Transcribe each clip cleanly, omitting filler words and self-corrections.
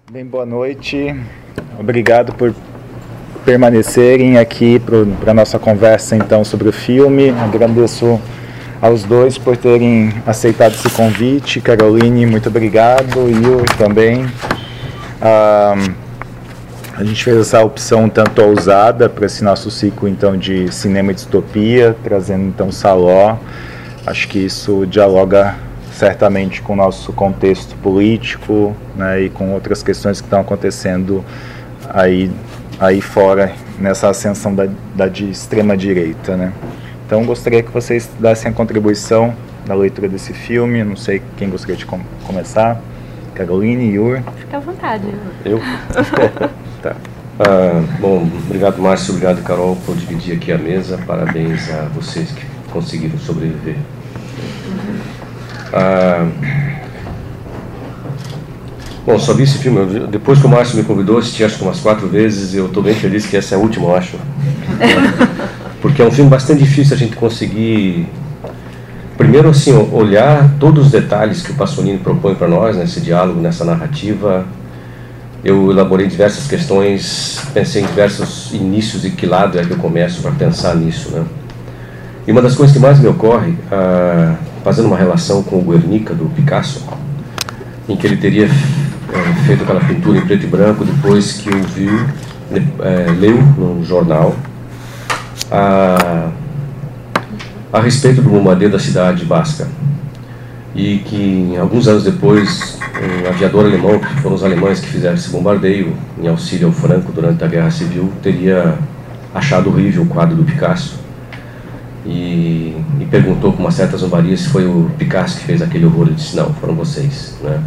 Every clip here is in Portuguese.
Bem, boa noite. Obrigado por permanecerem aqui para a nossa conversa, então, sobre o filme. Agradeço aos dois por terem aceitado esse convite. Caroline, muito obrigado. Yuri também. A gente fez essa opção tanto ousada para esse nosso ciclo, então, de cinema e distopia, trazendo, então, Saló. Acho que isso dialoga certamente com o nosso contexto político, né, e com outras questões que estão acontecendo aí fora, nessa ascensão da de extrema-direita, né. Então, gostaria que vocês dessem a contribuição na leitura desse filme. Não sei quem gostaria de começar. Caroline, Yuri? Fica à vontade. Eu? Tá. Bom, obrigado, Márcio, obrigado, Carol, por dividir aqui a mesa. Parabéns a vocês que conseguiram sobreviver. Bom, só vi esse filme, depois que o Márcio me convidou, assisti acho que umas 4 vezes, eu estou bem feliz que essa é a última, eu acho. Porque é um filme bastante difícil a gente conseguir, primeiro assim, olhar todos os detalhes que o Pasolini propõe para nós, nesse diálogo, nessa narrativa. Eu elaborei diversas questões, pensei em diversos inícios e que lado é que eu começo para pensar nisso, né? E uma das coisas que mais me ocorre, fazendo uma relação com o Guernica, do Picasso, em que ele teria feito aquela pintura em preto e branco depois que leu no jornal a respeito do bombardeio da cidade basca, e que alguns anos depois um aviador alemão, que foram os alemães que fizeram esse bombardeio em auxílio ao Franco durante a Guerra Civil, teria achado horrível o quadro do Picasso e perguntou com uma certa zombaria se foi o Picasso que fez aquele horror. Ele disse: não, foram vocês, né?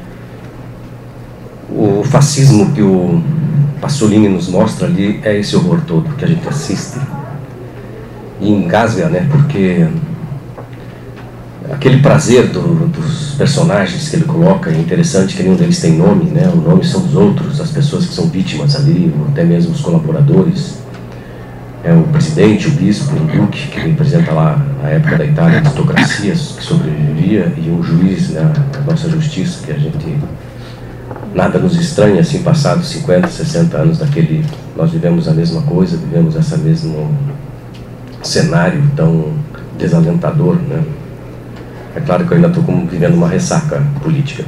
O fascismo que o Pasolini nos mostra ali é esse horror todo que a gente assiste e engasga, né? Porque aquele prazer dos personagens que ele coloca é interessante, que nenhum deles tem nome, né? O nome são dos outros, as pessoas que são vítimas ali, até mesmo os colaboradores. É o presidente, o bispo, o duque, que representa lá a época da Itália, a aristocracia que sobrevivia, e um juiz, né, a nossa justiça, que a gente nada nos estranha, assim, passados 50, 60 anos daquele, nós vivemos a mesma coisa, vivemos esse mesmo cenário tão desalentador, né? É claro que eu ainda estou vivendo uma ressaca política.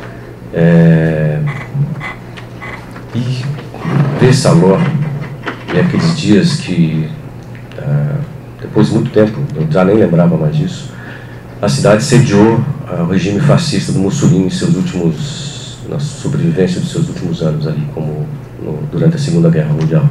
E ver Saló, e aqueles dias que, depois de muito tempo, eu já nem lembrava mais disso, a cidade sediou o regime fascista do Mussolini na sobrevivência dos seus últimos anos ali, durante a Segunda Guerra Mundial.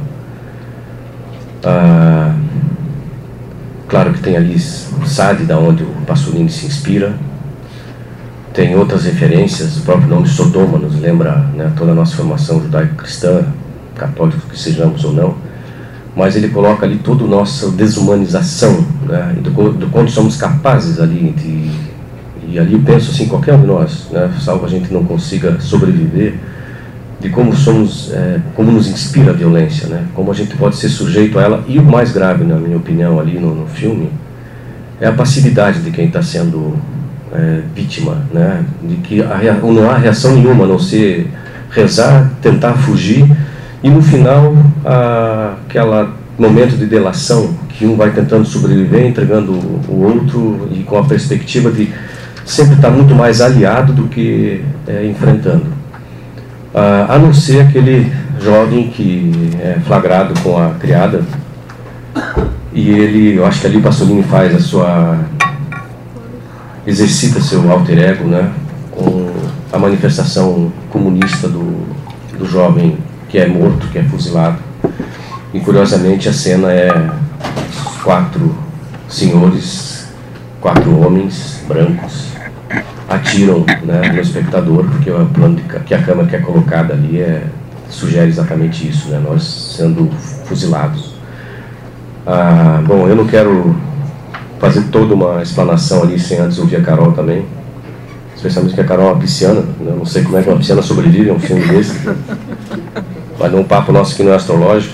Claro que tem ali Sade, da onde o Pasolini se inspira. Tem outras referências, o próprio nome Sodoma nos lembra, né, toda a nossa formação judaico-cristã, católicos que sejamos ou não. Mas ele coloca ali toda a nossa desumanização, né, do quanto somos capazes ali e ali eu penso assim, qualquer um de nós, né, salvo a gente não consiga sobreviver, de como somos, como nos inspira a violência, né, como a gente pode ser sujeito a ela. E o mais grave, na minha opinião, ali no filme, é a passividade de quem está sendo vítima, né, de que não há reação nenhuma, a não ser rezar, tentar fugir. E no final, aquele momento de delação, que um vai tentando sobreviver, entregando o outro, e com a perspectiva de sempre estar muito mais aliado do que enfrentando. A não ser aquele jovem que é flagrado com a criada, e eu acho que ali o Pasolini faz exercita seu alter ego, né, com a manifestação comunista do jovem que é morto, que é fuzilado. E curiosamente a cena é 4 senhores, 4 homens brancos atiram, né, no espectador, porque o plano que a câmera que é colocada ali sugere exatamente isso, né, nós sendo fuzilados. Bom, eu não quero fazer toda uma explanação ali sem antes ouvir a Carol também, especialmente que a Carol é uma pisciana, né? Eu não sei como é que uma pisciana sobrevive a um filme desse. Mas num papo nosso que não é astrológico.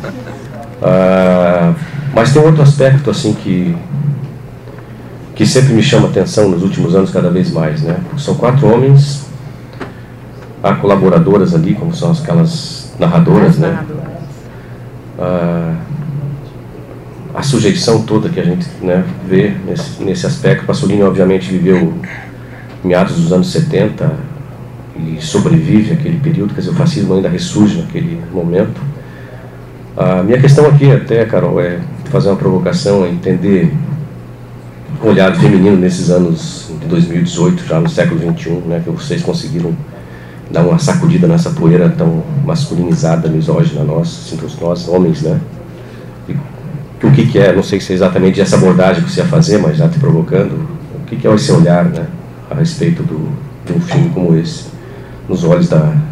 Mas tem outro aspecto assim que sempre me chama a atenção nos últimos anos cada vez mais, né? Porque são 4 homens há colaboradoras ali, como são aquelas narradoras, né? A sujeição toda que a gente, né, vê nesse aspecto. Pasolini, obviamente, viveu meados dos anos 70 e sobrevive àquele período, quer dizer, o fascismo ainda ressurge naquele momento. A minha questão aqui até, Carol, é fazer uma provocação, é entender o olhar feminino nesses anos de 2018, já no século XXI, né, que vocês conseguiram dar uma sacudida nessa poeira tão masculinizada, misógina, nós homens, né? E o que é, não sei se é exatamente essa abordagem que você ia fazer, mas já te provocando, o que é esse olhar, né, a respeito de um filme como esse, nos olhos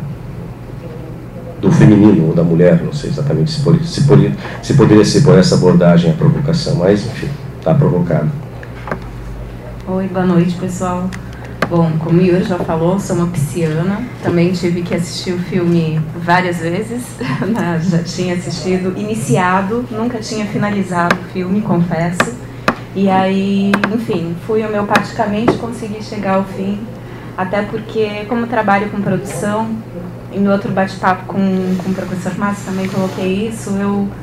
do feminino ou da mulher, não sei exatamente se poderia ser por essa abordagem a provocação, mas enfim, está provocado. Oi, boa noite, pessoal. Bom, como o Yuri já falou, sou uma pisciana, também tive que assistir o filme várias vezes, já tinha assistido, iniciado, nunca tinha finalizado o filme, confesso, e aí, enfim, fui homeopaticamente conseguir chegar ao fim, até porque, como trabalho com produção, em outro bate-papo com o professor Márcio também coloquei isso,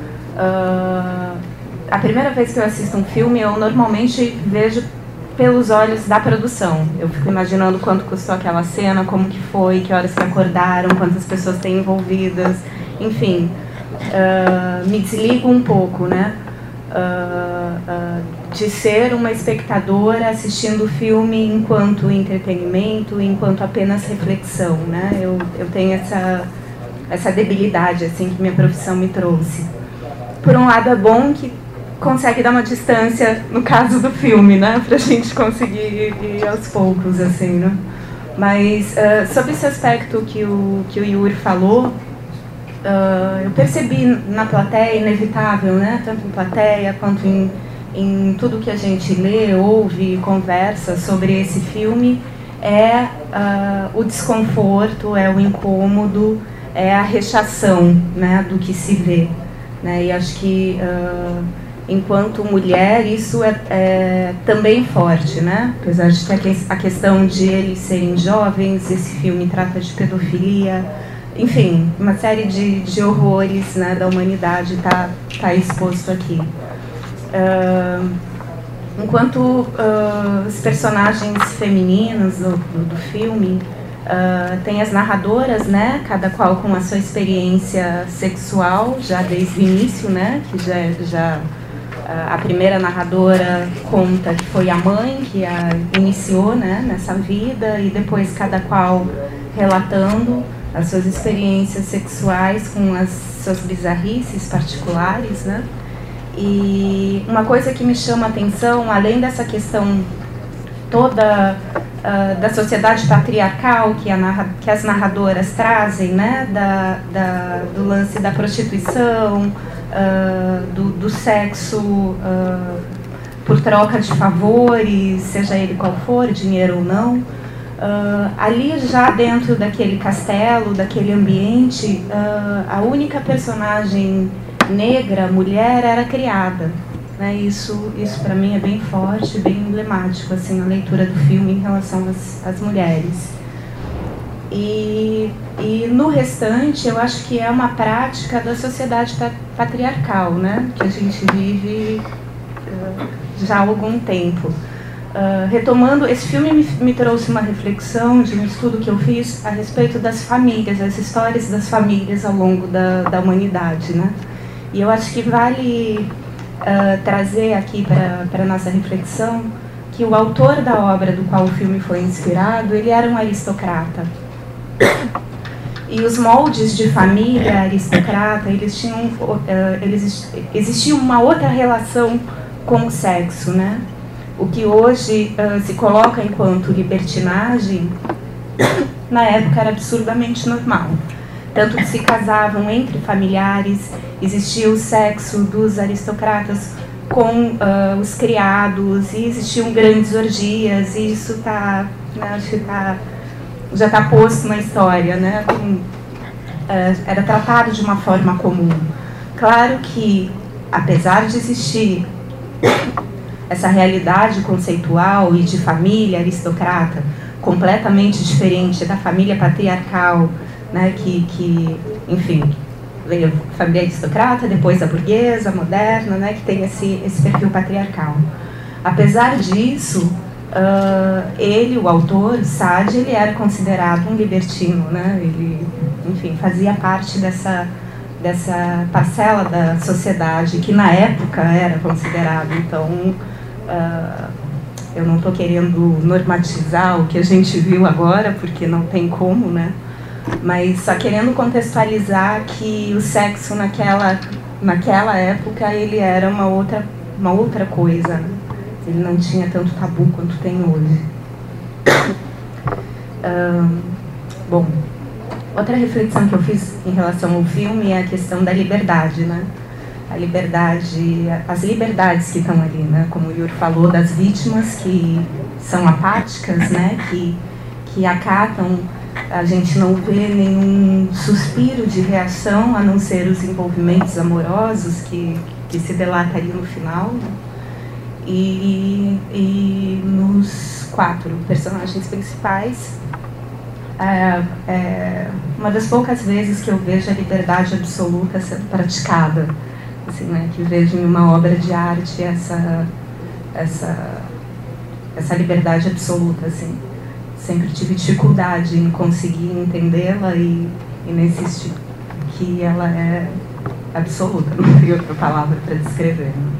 a primeira vez que eu assisto um filme, eu normalmente vejo pelos olhos da produção. Eu fico imaginando quanto custou aquela cena, como que foi, que horas que acordaram, quantas pessoas tem envolvidas, enfim, me desligo um pouco, né, de ser uma espectadora assistindo o filme enquanto entretenimento, enquanto apenas reflexão, né, eu tenho essa debilidade, assim, que minha profissão me trouxe. Por um lado é bom que consegue dar uma distância, no caso do filme, né, pra gente conseguir ir aos poucos, assim, né. Mas sobre esse aspecto que o Yuri falou, eu percebi na plateia, inevitável, né, tanto em plateia quanto em tudo que a gente lê, ouve, conversa sobre esse filme, é o desconforto, é o incômodo, é a rechação, né, do que se vê, né, e acho que enquanto mulher, isso é também forte, né? Apesar de ter a questão de eles serem jovens, esse filme trata de pedofilia, enfim, uma série de horrores, né, da humanidade tá exposto aqui. Enquanto os personagens femininos do filme, tem as narradoras, né, cada qual com a sua experiência sexual, já desde o início, né, que já a primeira narradora conta que foi a mãe que a iniciou, né, nessa vida, e depois cada qual relatando as suas experiências sexuais com as suas bizarrices particulares, né. E uma coisa que me chama a atenção, além dessa questão toda da sociedade patriarcal que as narradoras trazem, né, do lance da prostituição, do sexo por troca de favores, seja ele qual for, dinheiro ou não, ali já dentro daquele castelo, daquele ambiente, a única personagem negra, mulher, era criada, né? Isso para mim é bem forte, bem emblemático, assim, na leitura do filme em relação às mulheres. E no restante, eu acho que é uma prática da sociedade patriarcal, né, que a gente vive já há algum tempo. Retomando, esse filme me trouxe uma reflexão de um estudo que eu fiz a respeito das famílias, as histórias das famílias ao longo da humanidade, né? E eu acho que vale trazer aqui para a nossa reflexão que o autor da obra do qual o filme foi inspirado, ele era um aristocrata. E os moldes de família aristocrata, existia uma outra relação com o sexo, né? O que hoje se coloca enquanto libertinagem, na época era absurdamente normal. Tanto que se casavam entre familiares, existia o sexo dos aristocratas com os criados, e existiam grandes orgias, e isso acho que já está posto na história, né? Era tratado de uma forma comum. Claro que, apesar de existir essa realidade conceitual e de família aristocrata, completamente diferente da família patriarcal, né, que enfim, veio a família aristocrata, depois a burguesa, moderna, né, que tem esse perfil patriarcal. Apesar disso, ele, o autor, Sade, ele era considerado um libertino, né? Ele, enfim, fazia parte dessa parcela da sociedade que na época era considerado. Então, eu não estou querendo normatizar o que a gente viu agora, porque não tem como, né? Mas só querendo contextualizar que o sexo naquela época ele era uma outra coisa, né? Ele não tinha tanto tabu quanto tem hoje. Bom, outra reflexão que eu fiz em relação ao filme é a questão da liberdade, né? A liberdade, as liberdades que estão ali, né? Como o Yuri falou, das vítimas que são apáticas, né? Que acatam. A gente não vê nenhum suspiro de reação, a não ser os envolvimentos amorosos que se delata ali no final. E nos 4 personagens principais, uma das poucas vezes que eu vejo a liberdade absoluta sendo praticada, assim, né, que vejo em uma obra de arte essa liberdade absoluta, assim. Sempre tive dificuldade em conseguir entendê-la e nesse que ela é absoluta, não tem outra palavra para descrever, né?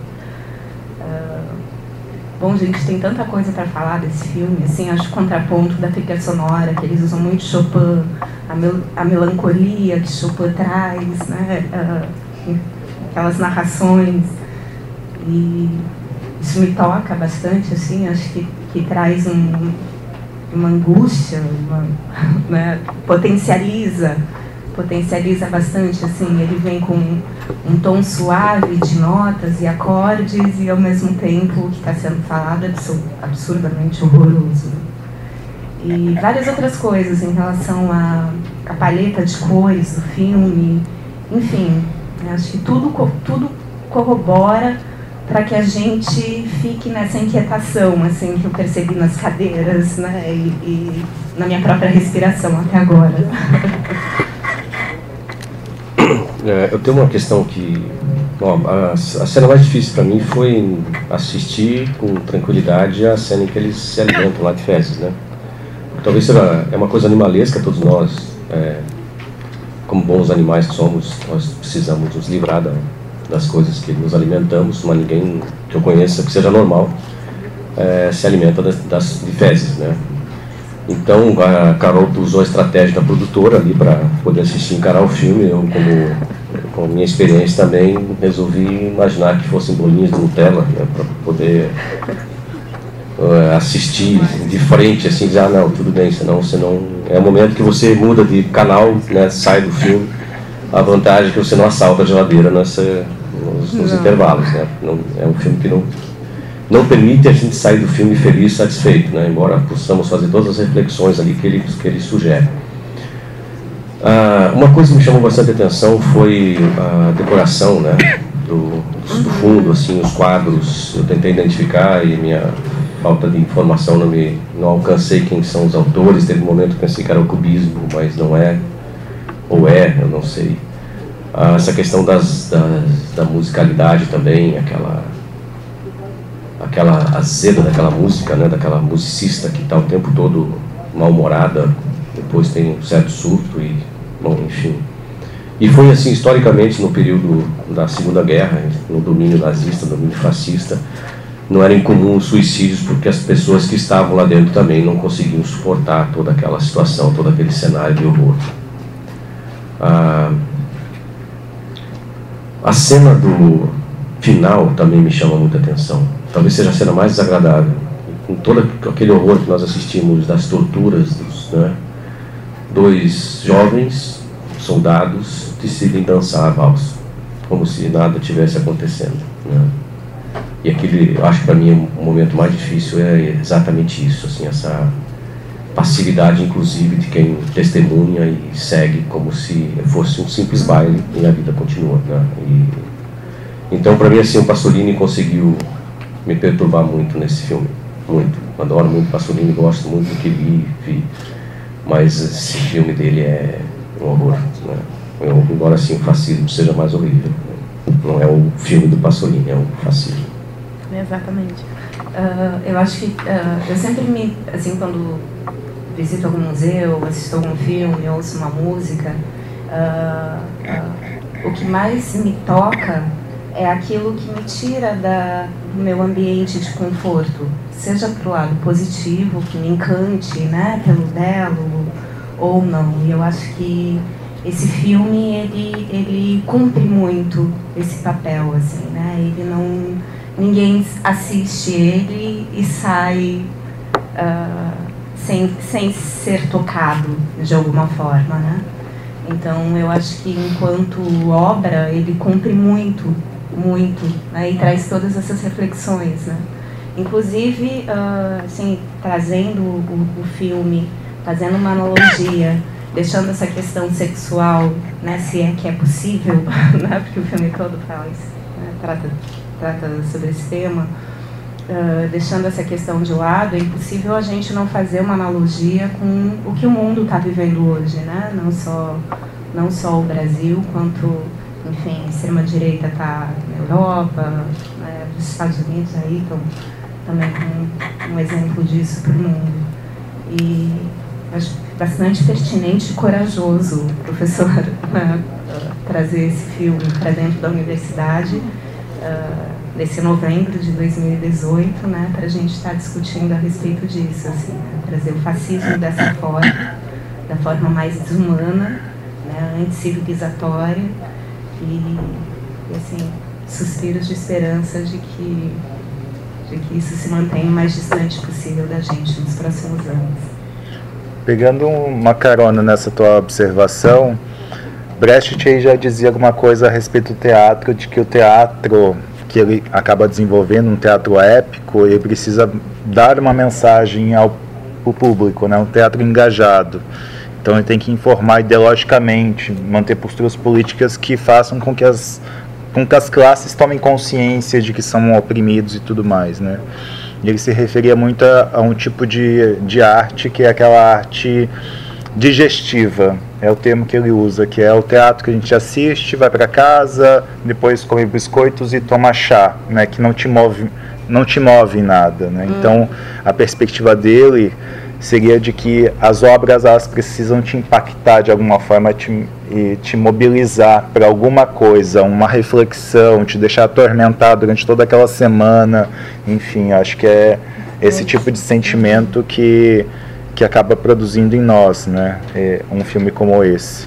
Bom, gente, tem tanta coisa para falar desse filme, assim, acho o contraponto da trilha sonora, que eles usam muito Chopin, a melancolia que Chopin traz, né, aquelas narrações, e isso me toca bastante, assim, acho que traz uma angústia, né, potencializa bastante, assim, ele vem com um tom suave de notas e acordes e ao mesmo tempo o que está sendo falado é absurdamente horroroso. E várias outras coisas em relação à paleta de cores do filme, enfim, acho que tudo corrobora para que a gente fique nessa inquietação, assim, que eu percebi nas cadeiras, né, e na minha própria respiração até agora. Eu tenho uma questão que... a cena mais difícil para mim foi assistir com tranquilidade a cena em que eles se alimentam lá de fezes, né? Talvez seja uma coisa animalesca, todos nós, como bons animais que somos, nós precisamos nos livrar das coisas que nos alimentamos, mas ninguém que eu conheça que seja normal se alimenta de fezes, né? Então a Carol usou a estratégia da produtora ali para poder assistir e encarar o filme. Eu, com a minha experiência também, resolvi imaginar que fossem bolinhos de Nutella, né, para poder assistir de frente, assim, dizer, não, tudo bem, senão é o momento que você muda de canal, né, sai do filme. A vantagem é que você não assalta a geladeira nos intervalos, né? É um filme que não permite a gente sair do filme feliz e satisfeito, né? Embora possamos fazer todas as reflexões ali que ele sugere. Uma coisa que me chamou bastante atenção foi a decoração, né? do fundo, assim, os quadros. Eu tentei identificar e minha falta de informação não alcancei quem são os autores. Teve um momento que pensei que era o cubismo, mas não é, ou eu não sei. Essa questão da musicalidade também, aquela azeda daquela música, né, daquela musicista que está o tempo todo mal-humorada, depois tem um certo surto e, bom, enfim. E foi assim, historicamente, no período da Segunda Guerra, no domínio nazista, no domínio fascista, não era incomum os suicídios porque as pessoas que estavam lá dentro também não conseguiam suportar toda aquela situação, todo aquele cenário de horror. A cena do final também me chama muita atenção. Talvez seja a cena mais desagradável. Com todo aquele horror que nós assistimos das torturas, né? 2 jovens soldados decidem dançar a valsa, como se nada tivesse acontecendo, né? E eu acho que para mim o momento mais difícil é exatamente isso, assim, essa passividade, inclusive, de quem testemunha e segue como se fosse um simples baile e a vida continua, né? Então, para mim, assim, o Pasolini conseguiu me perturbar muito nesse filme, muito. adoro muito Pasolini, gosto muito do que vi, mas esse filme dele é um horror, né? Embora assim o fascismo seja mais horrível, né? Não é o filme do Pasolini, é o fascismo. Exatamente. Eu acho que eu sempre assim, quando visito algum museu, assisto algum filme, ouço uma música, o que mais me toca é aquilo que me tira do meu ambiente de conforto, seja para o lado positivo, que me encante, né, pelo belo, ou não. E eu acho que esse filme, ele cumpre muito esse papel, assim, né? Ele não... Ninguém assiste ele e sai sem ser tocado de alguma forma, né? Então, eu acho que enquanto obra, ele cumpre muito, né? E traz todas essas reflexões, né? Inclusive, assim, trazendo o filme, fazendo uma analogia, deixando essa questão sexual, né, se é que é possível, né, porque o filme todo faz, né, trata sobre esse tema, deixando essa questão de lado, é impossível a gente não fazer uma analogia com o que o mundo está vivendo hoje, né? Não só o Brasil, quanto, enfim, a extrema-direita está na Europa, né, os Estados Unidos aí estão também com um exemplo disso para o mundo. E acho bastante pertinente e corajoso o professor, né, trazer esse filme para dentro da universidade, nesse novembro de 2018, né, para a gente estar discutindo a respeito disso, assim, né, trazer o fascismo dessa forma, da forma mais desumana, né, anti-civilizatória e assim, suspiros de esperança de que isso se mantenha o mais distante possível da gente nos próximos anos. Pegando uma carona nessa tua observação, Brecht já dizia alguma coisa a respeito do teatro, de que o teatro que ele acaba desenvolvendo, um teatro épico, ele precisa dar uma mensagem ao público, né? Um teatro engajado. Então ele tem que informar ideologicamente, manter posturas políticas que façam com que as classes tomem consciência de que são oprimidos e tudo mais, né? E ele se referia muito a um tipo de arte que é aquela arte digestiva, é o termo que ele usa, que é o teatro que a gente assiste, vai para casa, depois come biscoitos e toma chá, né, que não te move em nada, né? Então a perspectiva dele seria de que as obras, elas precisam te impactar de alguma forma e te mobilizar para alguma coisa, uma reflexão, te deixar atormentado durante toda aquela semana. Enfim, acho que é esse tipo de sentimento que acaba produzindo em nós, né, um filme como esse.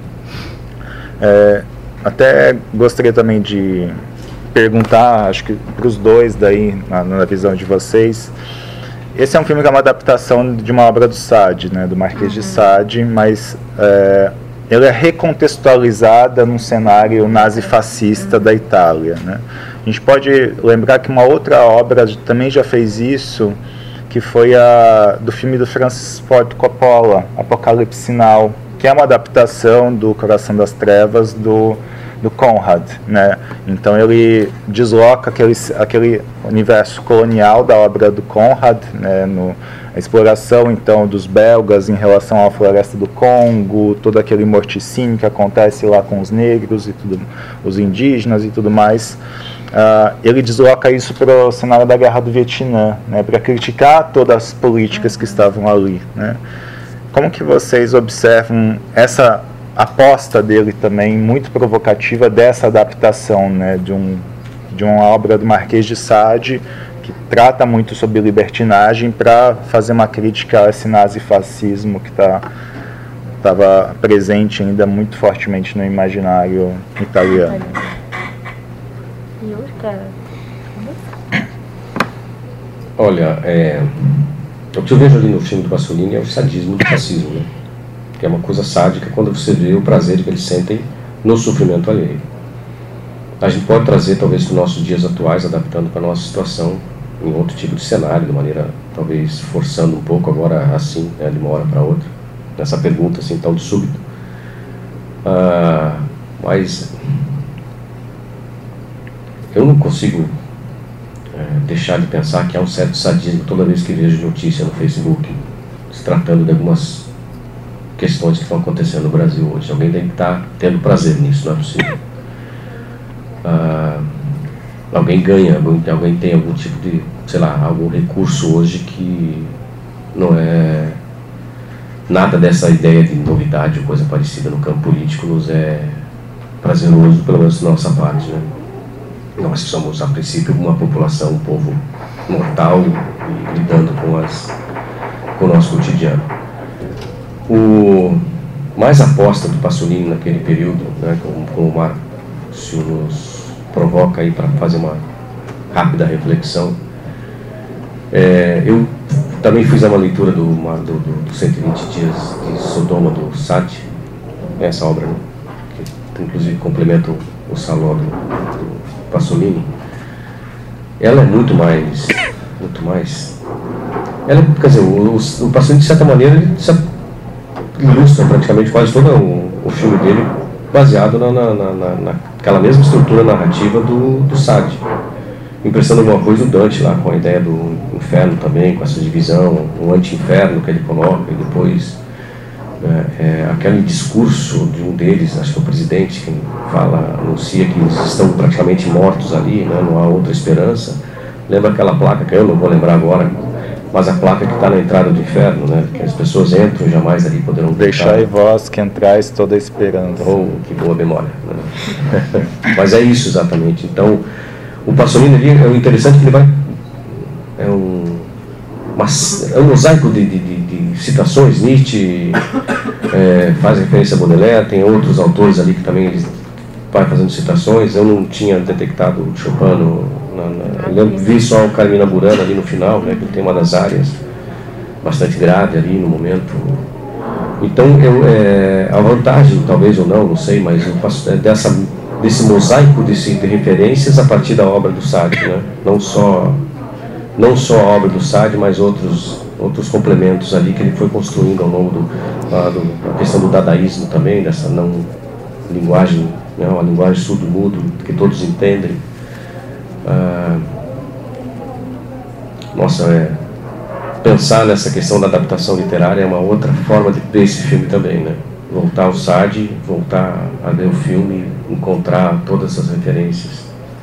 Até gostaria também de perguntar, acho que para os dois daí, na visão de vocês, esse é um filme que é uma adaptação de uma obra do Sade, né, do Marquês de Sade, mas ele é recontextualizada num cenário nazifascista da Itália, né? A gente pode lembrar que uma outra obra também já fez isso, que foi do filme do Francis Ford Coppola, Apocalipse Sinal, que é uma adaptação do Coração das Trevas do Conrad, né? Então ele desloca aquele universo colonial da obra do Conrad, né? A exploração então dos belgas em relação à floresta do Congo, todo aquele morticínio que acontece lá com os negros e tudo, os indígenas e tudo mais. Ele desloca isso para o cenário da Guerra do Vietnã, né, para criticar todas as políticas que estavam ali, né? Como que vocês observam essa aposta dele também, muito provocativa, dessa adaptação, né, de uma obra do Marquês de Sade, que trata muito sobre libertinagem, para fazer uma crítica a esse nazifascismo que estava presente ainda muito fortemente no imaginário italiano? Olha, o que eu vejo ali no filme do Pasolini é o sadismo do fascismo, né? Que é uma coisa sádica quando você vê o prazer que eles sentem no sofrimento alheio. A gente pode trazer, talvez, para os nossos dias atuais, adaptando para a nossa situação, em outro tipo de cenário, de maneira, talvez, forçando um pouco agora, assim, né, de uma hora para outra, nessa pergunta, assim, tal de súbito. Mas eu não consigo deixar de pensar que há um certo sadismo toda vez que vejo notícia no Facebook se tratando de algumas questões que estão acontecendo no Brasil hoje. Alguém tem que estar tendo prazer nisso, não é possível. Alguém ganha, alguém tem algum tipo de, sei lá, algum recurso hoje que não é nada dessa ideia de novidade ou coisa parecida no campo político nos é prazeroso, pelo menos da nossa parte, né? Nós somos, a princípio, uma população, um povo mortal e lidando com o nosso cotidiano. O mais aposta do Pasolini naquele período, né, como o Márcio nos provoca aí para fazer uma rápida reflexão, eu também fiz uma leitura do 120 Dias de Sodoma, do Sade, essa obra, né, que inclusive complementa o Saló do Pasolini. Ela é muito mais ela, quer dizer, o Pasolini, de certa maneira, ele ilustra praticamente quase todo o filme dele baseado naquela mesma estrutura narrativa do Sade, emprestando alguma coisa do Dante lá, com a ideia do inferno também, com essa divisão, o anti-inferno que ele coloca, e depois aquele discurso de um deles, acho que é o presidente, que anuncia que eles estão praticamente mortos ali, né, não há outra esperança. Lembra aquela placa, que eu não vou lembrar agora, mas a placa que está na entrada do inferno, né, que as pessoas entram e jamais ali poderão deixai vós que entrais toda a esperança. Oh, que boa memória, né? Mas é isso exatamente. Então, o Pasolini ali, é interessante que ele vai... É um mosaico de citações. Nietzsche faz referência a Baudelaire, tem outros autores ali que também ele vai fazendo citações. Eu não tinha detectado o Chopin, eu vi só o Carmina Burana ali no final, né, que tem uma das áreas bastante grave ali no momento. Então, a vantagem, talvez ou não sei, mas desse mosaico de referências a partir da obra do Sade, né? Não só a obra do Sade, mas outros complementos ali que ele foi construindo ao longo da questão do dadaísmo também, dessa não linguagem, né, uma linguagem surdo-mudo que todos entendem. Pensar nessa questão da adaptação literária é uma outra forma de ver esse filme também, né? Voltar ao Sade, voltar a ver o filme, encontrar todas essas referências.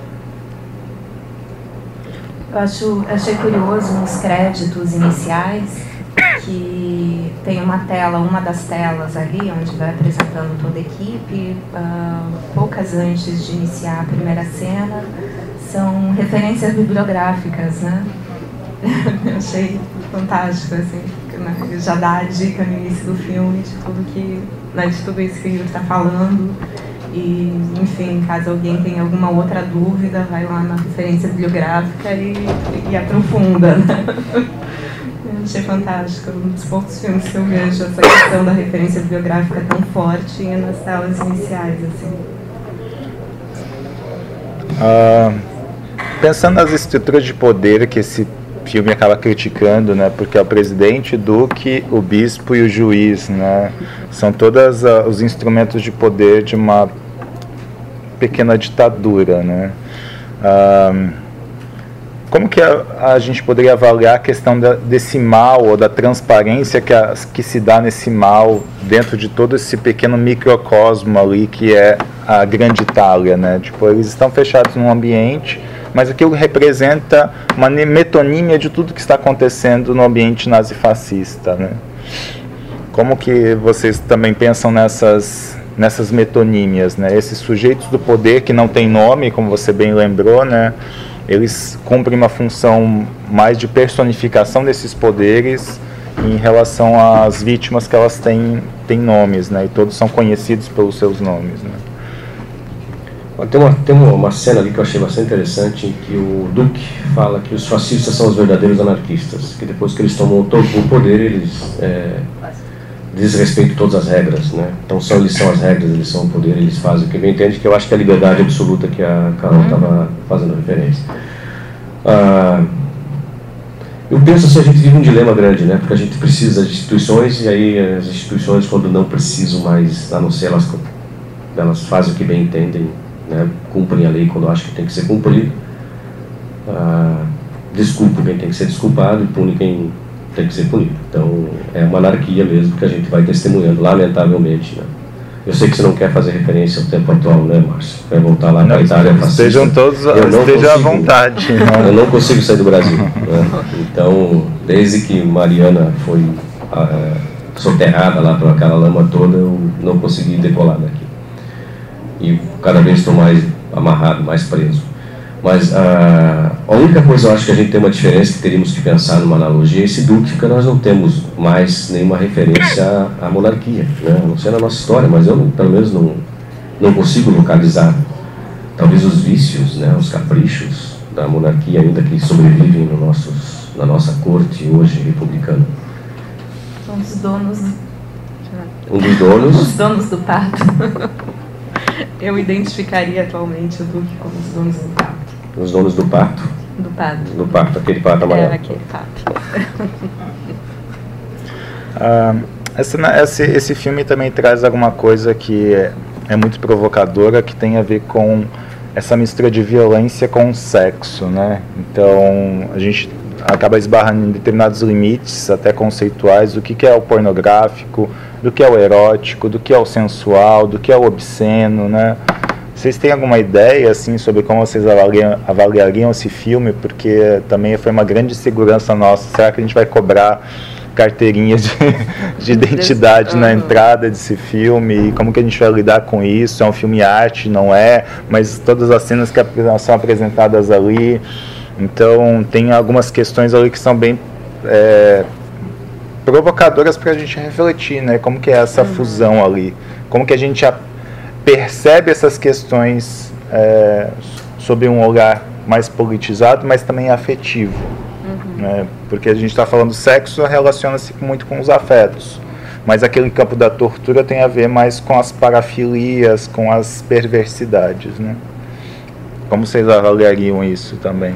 Eu achei curioso nos créditos iniciais que tem uma das telas ali, onde vai apresentando toda a equipe, poucas antes de iniciar a primeira cena, são referências bibliográficas, né? Eu achei fantástico, assim, né? Já dá a dica no início do filme de tudo isso que o livro está falando. E, enfim, caso alguém tenha alguma outra dúvida, vai lá na referência bibliográfica e aprofunda, né? Eu achei fantástico. Um dos poucos filmes que eu vejo essa questão da referência bibliográfica tão forte nas telas iniciais, assim. Pensando nas estruturas de poder que esse filme acaba criticando, né, porque é o presidente, o duque, o bispo e o juiz, né, são todos os instrumentos de poder de uma pequena ditadura, né. Como que a gente poderia avaliar a questão desse mal ou da transparência que se dá nesse mal dentro de todo esse pequeno microcosmo ali que é a grande Itália, né? Tipo, eles estão fechados num ambiente, mas aquilo representa uma metonímia de tudo que está acontecendo no ambiente nazifascista, né? Como que vocês também pensam nessas metonímias, né? Esses sujeitos do poder que não tem nome, como você bem lembrou, né? Eles cumprem uma função mais de personificação desses poderes em relação às vítimas que elas têm nomes, né? E todos são conhecidos pelos seus nomes, né? Tem uma cena ali que eu achei bastante interessante, em que o Duque fala que os fascistas são os verdadeiros anarquistas, que depois que eles tomam todo o poder, eles desrespeitam todas as regras, né? Então eles são as regras, eles são o poder, eles fazem o que bem entende, que eu acho que é a liberdade absoluta que a Carol estava fazendo referência. Eu penso assim, a gente vive um dilema grande, né? Porque a gente precisa de instituições, e aí as instituições, quando não precisam mais, a não ser elas fazem o que bem entendem, né? Cumprem a lei quando acham que tem que ser cumprido. desculpa quem tem que ser desculpado e pune quem tem que ser punido. Então, é uma anarquia mesmo que a gente vai testemunhando, lamentavelmente, né? Eu sei que você não quer fazer referência ao tempo atual, né, Márcio? Vai voltar lá para a Itália fascista. Estejam todos à vontade. Eu não consigo sair do Brasil. Né? Então, desde que Mariana foi soterrada lá por aquela lama toda, eu não consegui decolar daqui. E cada vez estou mais amarrado, mais preso. Mas a única coisa, eu acho que a gente tem uma diferença, que teríamos que pensar numa analogia, é esse duque, porque nós não temos mais nenhuma referência à monarquia, né? Não sei na nossa história, mas eu, pelo menos, não consigo localizar, talvez, os vícios, né, os caprichos da monarquia ainda que sobrevivem na nossa corte hoje republicana. Um dos donos... Um dos donos? Os donos do pato. Eu identificaria atualmente o duque como os donos do pato. Os donos do pato? Do pato. Do pato, aquele pato amarelo. Aquele pato. Esse filme também traz alguma coisa que é muito provocadora, que tem a ver com essa mistura de violência com sexo, né? Então, a gente acaba esbarrando em determinados limites, até conceituais, do que é o pornográfico, do que é o erótico, do que é o sensual, do que é o obsceno, né? Vocês têm alguma ideia, assim, sobre como vocês avaliariam esse filme? Porque também foi uma grande insegurança nossa. Será que a gente vai cobrar carteirinha de identidade na entrada desse filme? E como que a gente vai lidar com isso? É um filme arte, não é? Mas todas as cenas que são apresentadas ali... Então, tem algumas questões ali que são bem provocadoras para a gente refletir, né? Como que é essa fusão ali? Como que a gente percebe essas questões sob um olhar mais politizado, mas também afetivo, né? Porque a gente está falando sexo, relaciona-se muito com os afetos, mas aquele campo da tortura tem a ver mais com as parafilias, com as perversidades, né? Como vocês avaliariam isso também?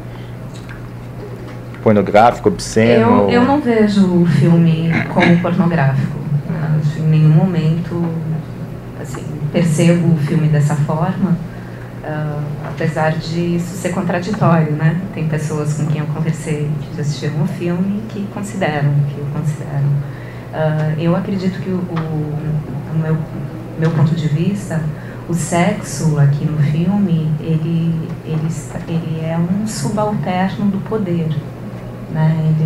Pornográfico, obsceno? Eu não vejo o filme como pornográfico. Em nenhum momento, assim, percebo o filme dessa forma, apesar de isso ser contraditório, né? Tem pessoas com quem eu conversei que já assistiram o filme que o consideram. Eu acredito que o meu ponto de vista, o sexo aqui no filme, ele é um subalterno do poder, né? Ele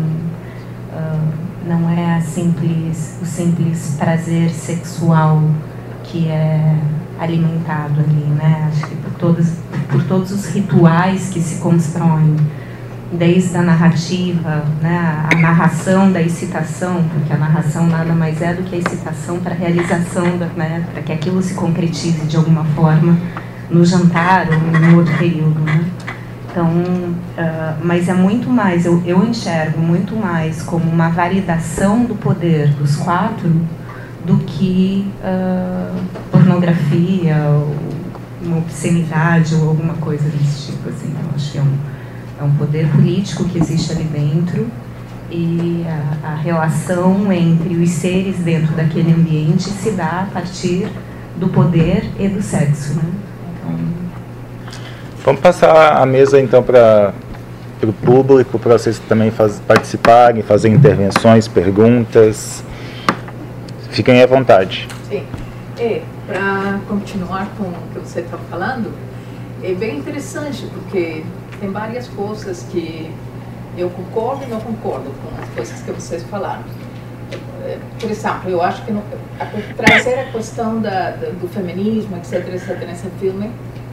não é o simples prazer sexual que é alimentado ali, né? Acho que por todos os rituais que se constroem, desde a narrativa, né, a narração da excitação, porque a narração nada mais é do que a excitação para a realização, né, para que aquilo se concretize de alguma forma no jantar ou em outro período, né? Então, mas é muito mais, eu enxergo muito mais como uma validação do poder dos quatro do que pornografia ou uma obscenidade ou alguma coisa desse tipo, assim. Eu acho que é um poder político que existe ali dentro e a relação entre os seres dentro daquele ambiente se dá a partir do poder e do sexo, né? Então... Vamos passar a mesa então para o público, para vocês também participarem, fazer intervenções, perguntas. Fiquem à vontade. Sim. Para continuar com o que você está falando, é bem interessante, porque tem várias coisas que eu concordo e não concordo com as coisas que vocês falaram. Por exemplo, eu acho que trazer a questão do feminismo, etc., nesse filme,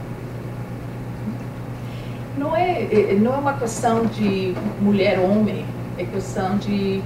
não é uma questão de mulher-homem, é questão de...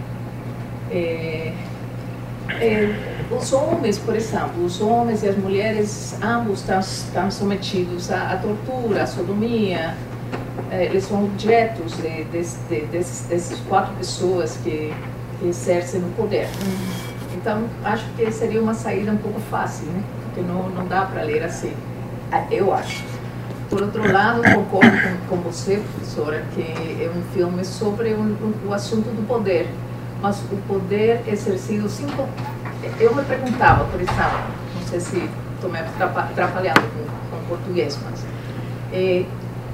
os homens, por exemplo, os homens e as mulheres, ambos estão submetidos à tortura, à sodomia. Eles são objetos dessas quatro pessoas que exercem o poder. Então, acho que seria uma saída um pouco fácil, né? Porque não dá para ler assim, eu acho. Por outro lado, concordo com você, professora, que é um filme sobre o assunto do poder, mas o poder exercido sem... Eu me perguntava, por exemplo, não sei se estou me atrapalhando com português, mas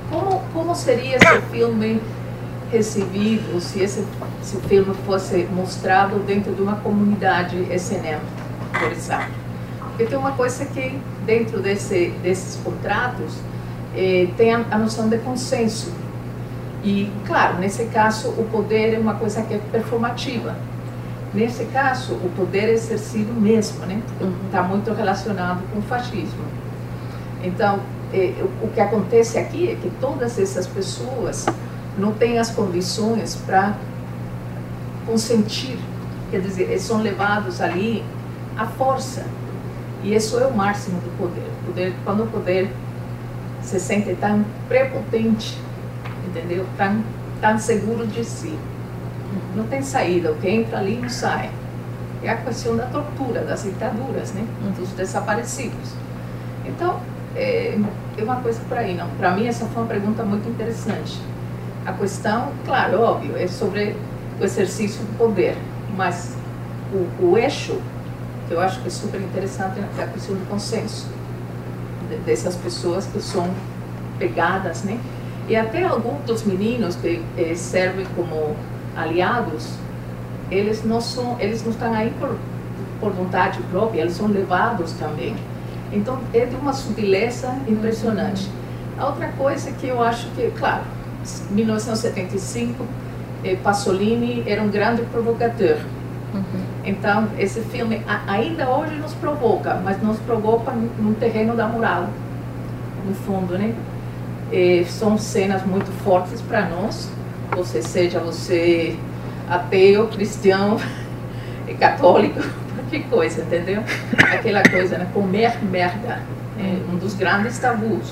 como seria esse filme recebido se o filme fosse mostrado dentro de uma comunidade SNM, por exemplo? Porque tem uma coisa que dentro desses contratos tem a noção de consenso. E, claro, nesse caso, o poder é uma coisa que é performativa. Nesse caso, o poder é exercido mesmo, né? Está muito relacionado com o fascismo. Então, o que acontece aqui é que todas essas pessoas não têm as condições para consentir. Quer dizer, eles são levados ali à força. E isso é o máximo do poder. Quando o poder se sente tão prepotente, entendeu? Tão seguro de si. Não tem saída, o que entra ali não sai. É a questão da tortura, das ditaduras, né? Dos desaparecidos. Então, é uma coisa por aí, não. Para mim, essa foi uma pergunta muito interessante. A questão, claro, óbvio, é sobre o exercício do poder, mas o eixo, que eu acho que é super interessante, é a questão do consenso dessas pessoas que são pegadas, né? E até alguns dos meninos que servem como aliados, eles não estão aí por vontade própria, eles são levados também. Então é de uma sutileza impressionante. A outra coisa que eu acho que, claro, 1975, Pasolini era um grande provocador. Então esse filme ainda hoje nos provoca, mas nos provoca no terreno da moral, no fundo, né? São cenas muito fortes para nós, seja você ateu, cristão, católico, qualquer coisa, entendeu? Aquela coisa, né? Comer merda, um dos grandes tabus,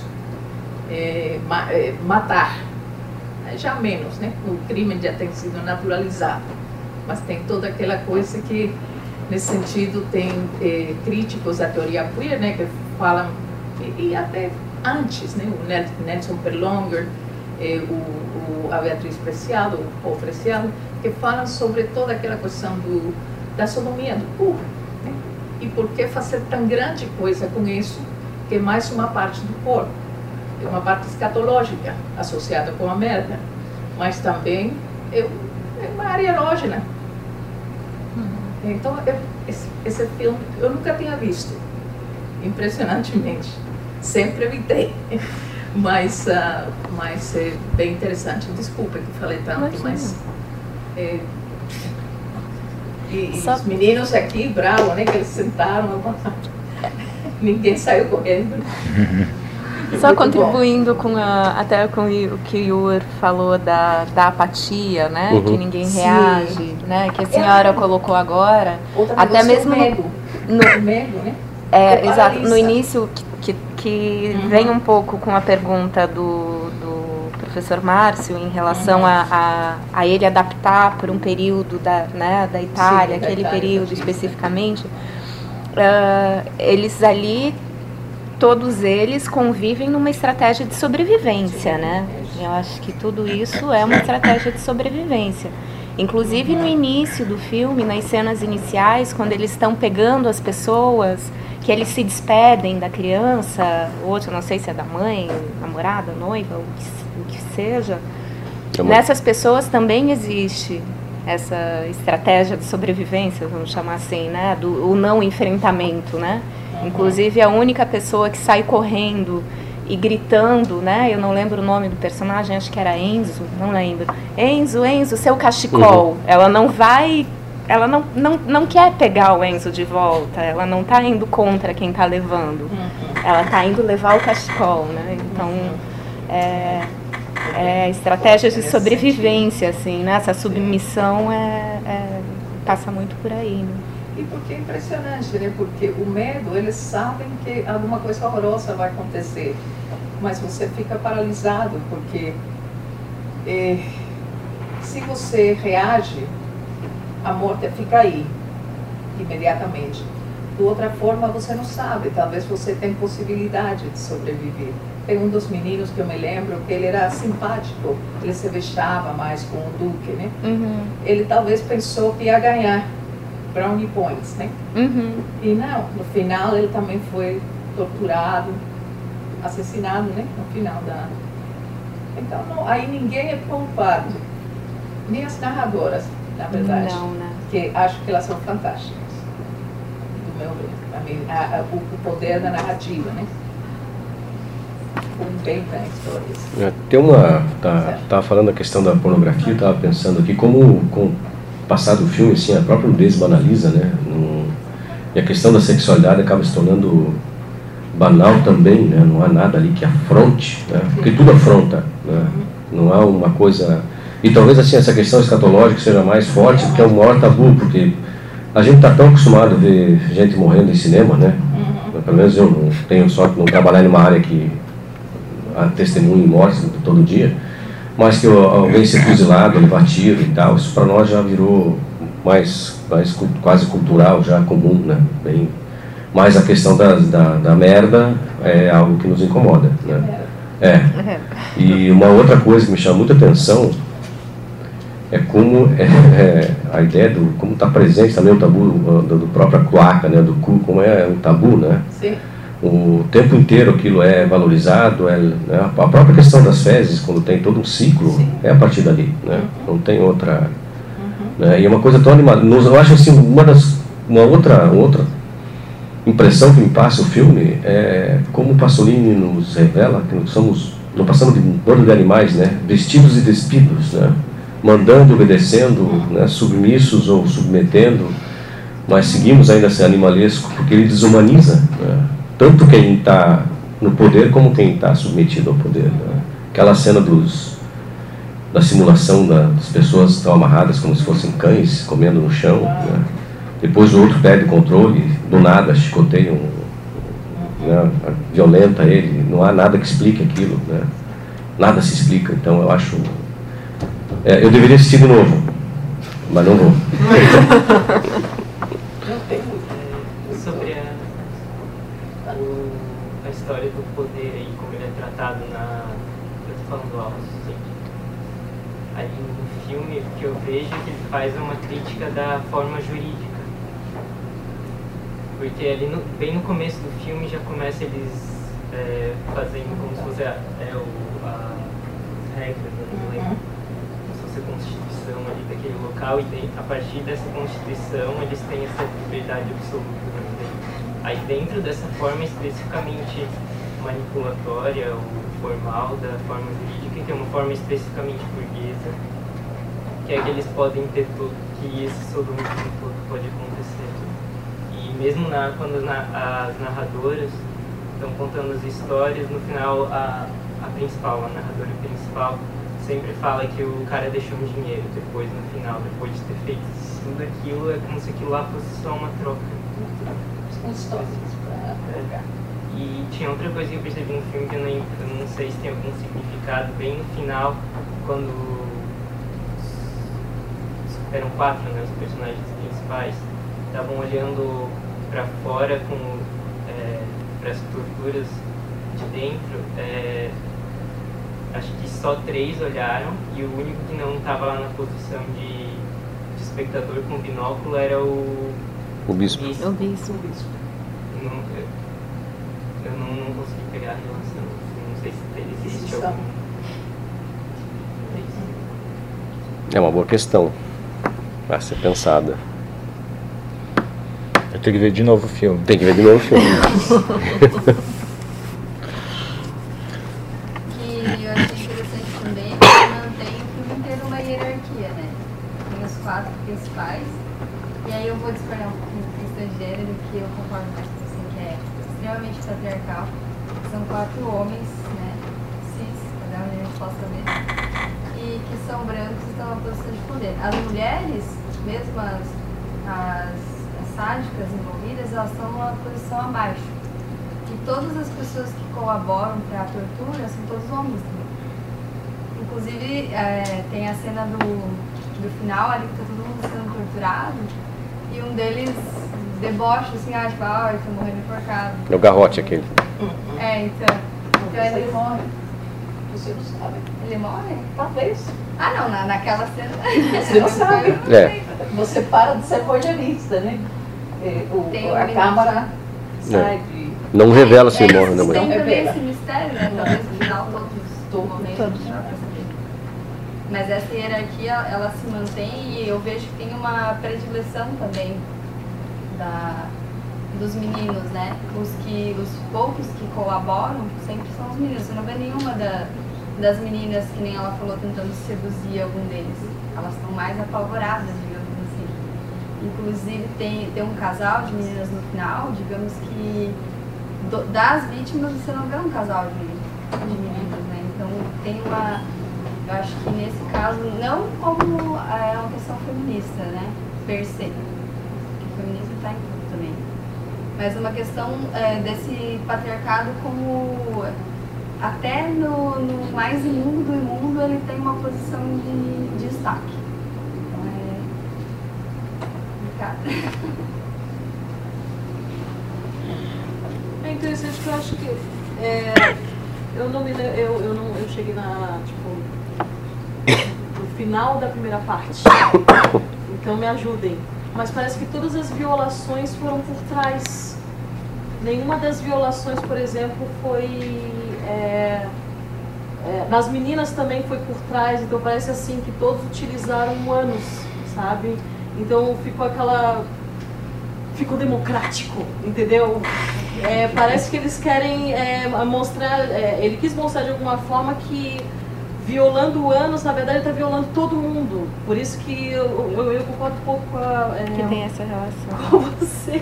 matar, já menos, né? O crime já tem sido naturalizado, mas tem toda aquela coisa que, nesse sentido, tem críticos da teoria queer, né? Que falam, e até antes, né? O Nelson Perlonger, a Beatriz Preciado, o Paul Preciado, que falam sobre toda aquela questão da sodomia do corpo, né? E por que fazer tão grande coisa com isso, que é mais uma parte do corpo, é uma parte escatológica associada com a merda, mas também é uma área erógena. Então, esse filme eu nunca tinha visto, impressionantemente, sempre evitei. Mas é bem interessante. Desculpa que falei tanto, mas... os meninos aqui, bravo, né? Que eles sentaram, ninguém saiu correndo. Só contribuindo até com o que o Yur falou da apatia, né? Que ninguém reage, né? Que a senhora colocou agora. Até mesmo medo, né? Exato. No início, que vem um pouco com a pergunta do professor Márcio em relação a ele adaptar por um período da Itália, aquele período especificamente. Eles ali, todos eles convivem numa estratégia de sobrevivência, né? Eu acho que tudo isso é uma estratégia de sobrevivência. Inclusive no início do filme, nas cenas iniciais, quando eles estão pegando as pessoas, que eles se despedem da criança, outro, não sei se é da mãe, namorada, noiva, o que seja, nessas pessoas também existe essa estratégia de sobrevivência, vamos chamar assim, né? O não enfrentamento, né? Inclusive a única pessoa que sai correndo e gritando, né? Eu não lembro o nome do personagem, acho que era Enzo, não lembro. Enzo, seu cachecol. Ela não vai, ela não quer pegar o Enzo de volta, ela não está indo contra quem está levando. Ela está indo levar o cachecol, né? Então, estratégias de sobrevivência, assim, né? Essa submissão passa muito por aí, né? E porque é impressionante, né? Porque o medo, eles sabem que alguma coisa horrorosa vai acontecer, mas você fica paralisado, porque se você reage, a morte fica aí, imediatamente. De outra forma, você não sabe, talvez você tenha possibilidade de sobreviver. Tem um dos meninos que eu me lembro que ele era simpático, ele se vexava mais com o Duque, né? Ele talvez pensou que ia ganhar brownie points, né? E não, no final ele também foi torturado, assassinado, né? No final Então, não, aí ninguém é poupado, nem as narradoras, na verdade, Não, né? que acho que elas são fantásticas, do meu ver, o poder da narrativa, né? Inventa histórias. Tem uma, tava falando da questão da pornografia, eu estava pensando aqui como com o passar do filme, assim, a própria nudez banaliza, né? E a questão da sexualidade acaba se tornando banal também, né? Não há nada ali que afronte, né? Porque tudo afronta, né? Não há uma coisa... E talvez assim essa questão escatológica seja mais forte, porque é o maior tabu, porque a gente está tão acostumado a ver gente morrendo em cinema, né? Pelo menos eu não tenho sorte de não trabalhar em uma área que há testemunho e morte todo dia, mas que alguém ser fuzilado, levar tiro e tal, isso para nós já virou mais quase cultural, já comum, né? Bem, mas a questão da merda é algo que nos incomoda, né? E uma outra coisa que me chama muita atenção é como a ideia do como está presente também o tabu do própria cloaca, né? Do cu, como é um tabu, né? Sim. O tempo inteiro aquilo é valorizado, né? A própria questão das fezes, quando tem todo um ciclo, sim, é a partir dali, né? Não tem outra... Né? E é uma coisa tão animada. Eu acho assim, uma outra impressão que me passa o filme é como o Pasolini nos revela que não passamos de um bando de animais, né? Vestidos e despidos, né? Mandando, obedecendo, né? Submissos ou submetendo, mas seguimos ainda esse animalesco, porque ele desumaniza, né? Tanto quem está no poder como quem está submetido ao poder, né? Aquela cena da simulação das pessoas que estão amarradas como se fossem cães comendo no chão, né? Depois o outro perde o controle, do nada chicoteia, né? Violenta ele, não há nada que explique aquilo, né? Nada se explica. Então eu acho... eu deveria assistir de novo, mas não vou. Sobre a história do poder e como ele é tratado eu tô falando alto, assim. Aí no filme, o que eu vejo é que ele faz uma crítica da forma jurídica. Porque ali bem no começo do filme já começa eles fazendo como se fosse as regras, não lembro, como se fosse a Constituição ali daquele local, e a partir dessa Constituição eles têm essa liberdade absoluta. Aí dentro dessa forma especificamente manipulatória ou formal da forma jurídica, que é uma forma especificamente burguesa, que é que eles podem ter que esse sodomismo todo pode acontecer. E mesmo quando as narradoras estão contando as histórias, no final a narradora principal, sempre fala que o cara deixou um dinheiro depois, no final, depois de ter feito tudo aquilo, é como se aquilo lá fosse só uma troca. E tinha outra coisa que eu percebi no filme que eu não sei se tem algum significado, bem no final, quando eram 4, né, os personagens principais, estavam olhando para fora para as torturas de dentro, acho que só 3 olharam e o único que não estava lá na posição de espectador com binóculo era o bispo. O bispo. Eu não consegui pegar a relação, não sei se existe algum... É uma boa questão a ser pensada. Eu tenho que ver de novo o filme. Tem que ver de novo o filme. Que eu achei interessante também é que mantém o filme inteiro uma hierarquia, né? Tem os 4 principais, e aí eu vou discordar um pouquinho da questão de gênero, que eu concordo mais com você, que é extremamente patriarcal. São 4 homens, né? Cis, para dar uma resposta mesmo, e que são brancos e estão na posição de poder. As mulheres, mesmo as sádicas envolvidas, elas estão numa posição abaixo. E todas as pessoas que colaboram para a tortura são todos homens também. Inclusive, tem a cena do final ali que tá todo mundo sendo torturado e um deles debocha assim, tipo, ele tá morrendo enforcado. É o garrote aquele. Então Ele morre. Você não sabe. Ele morre? Talvez. Não, naquela cena. Você não sabe. Você para de ser voyeurista, né? A câmara sai de... Não revela se ele morre, né, mulher? mulher? Tem também esse mistério, né? Talvez no final todos Todos. Mas essa hierarquia, ela se mantém e eu vejo que tem uma predileção também dos meninos, né? Os poucos que colaboram sempre são os meninos. Você não vê nenhuma das meninas, que nem ela falou, tentando seduzir algum deles. Elas estão mais apavoradas, digamos assim. Inclusive tem um casal de meninas no final, digamos que das vítimas você não vê um casal de meninas, né? Então tem uma... Eu acho que nesse caso, não como uma questão feminista, né? Per se. O feminismo está em tudo também. Mas uma questão desse patriarcado como... Até no mais imundo do imundo ele tem uma posição de destaque. Então é complicado. É interessante que eu acho que eu cheguei no final da primeira parte. Então me ajudem. Mas parece que todas as violações foram por trás. Nenhuma das violações, por exemplo, foi... nas meninas também foi por trás, então parece assim que todos utilizaram anos, sabe? Então ficou democrático, entendeu? Parece que eles querem mostrar, ele quis mostrar de alguma forma que violando anos, na verdade ele está violando todo mundo. Por isso que eu concordo um pouco com que tem essa relação com você.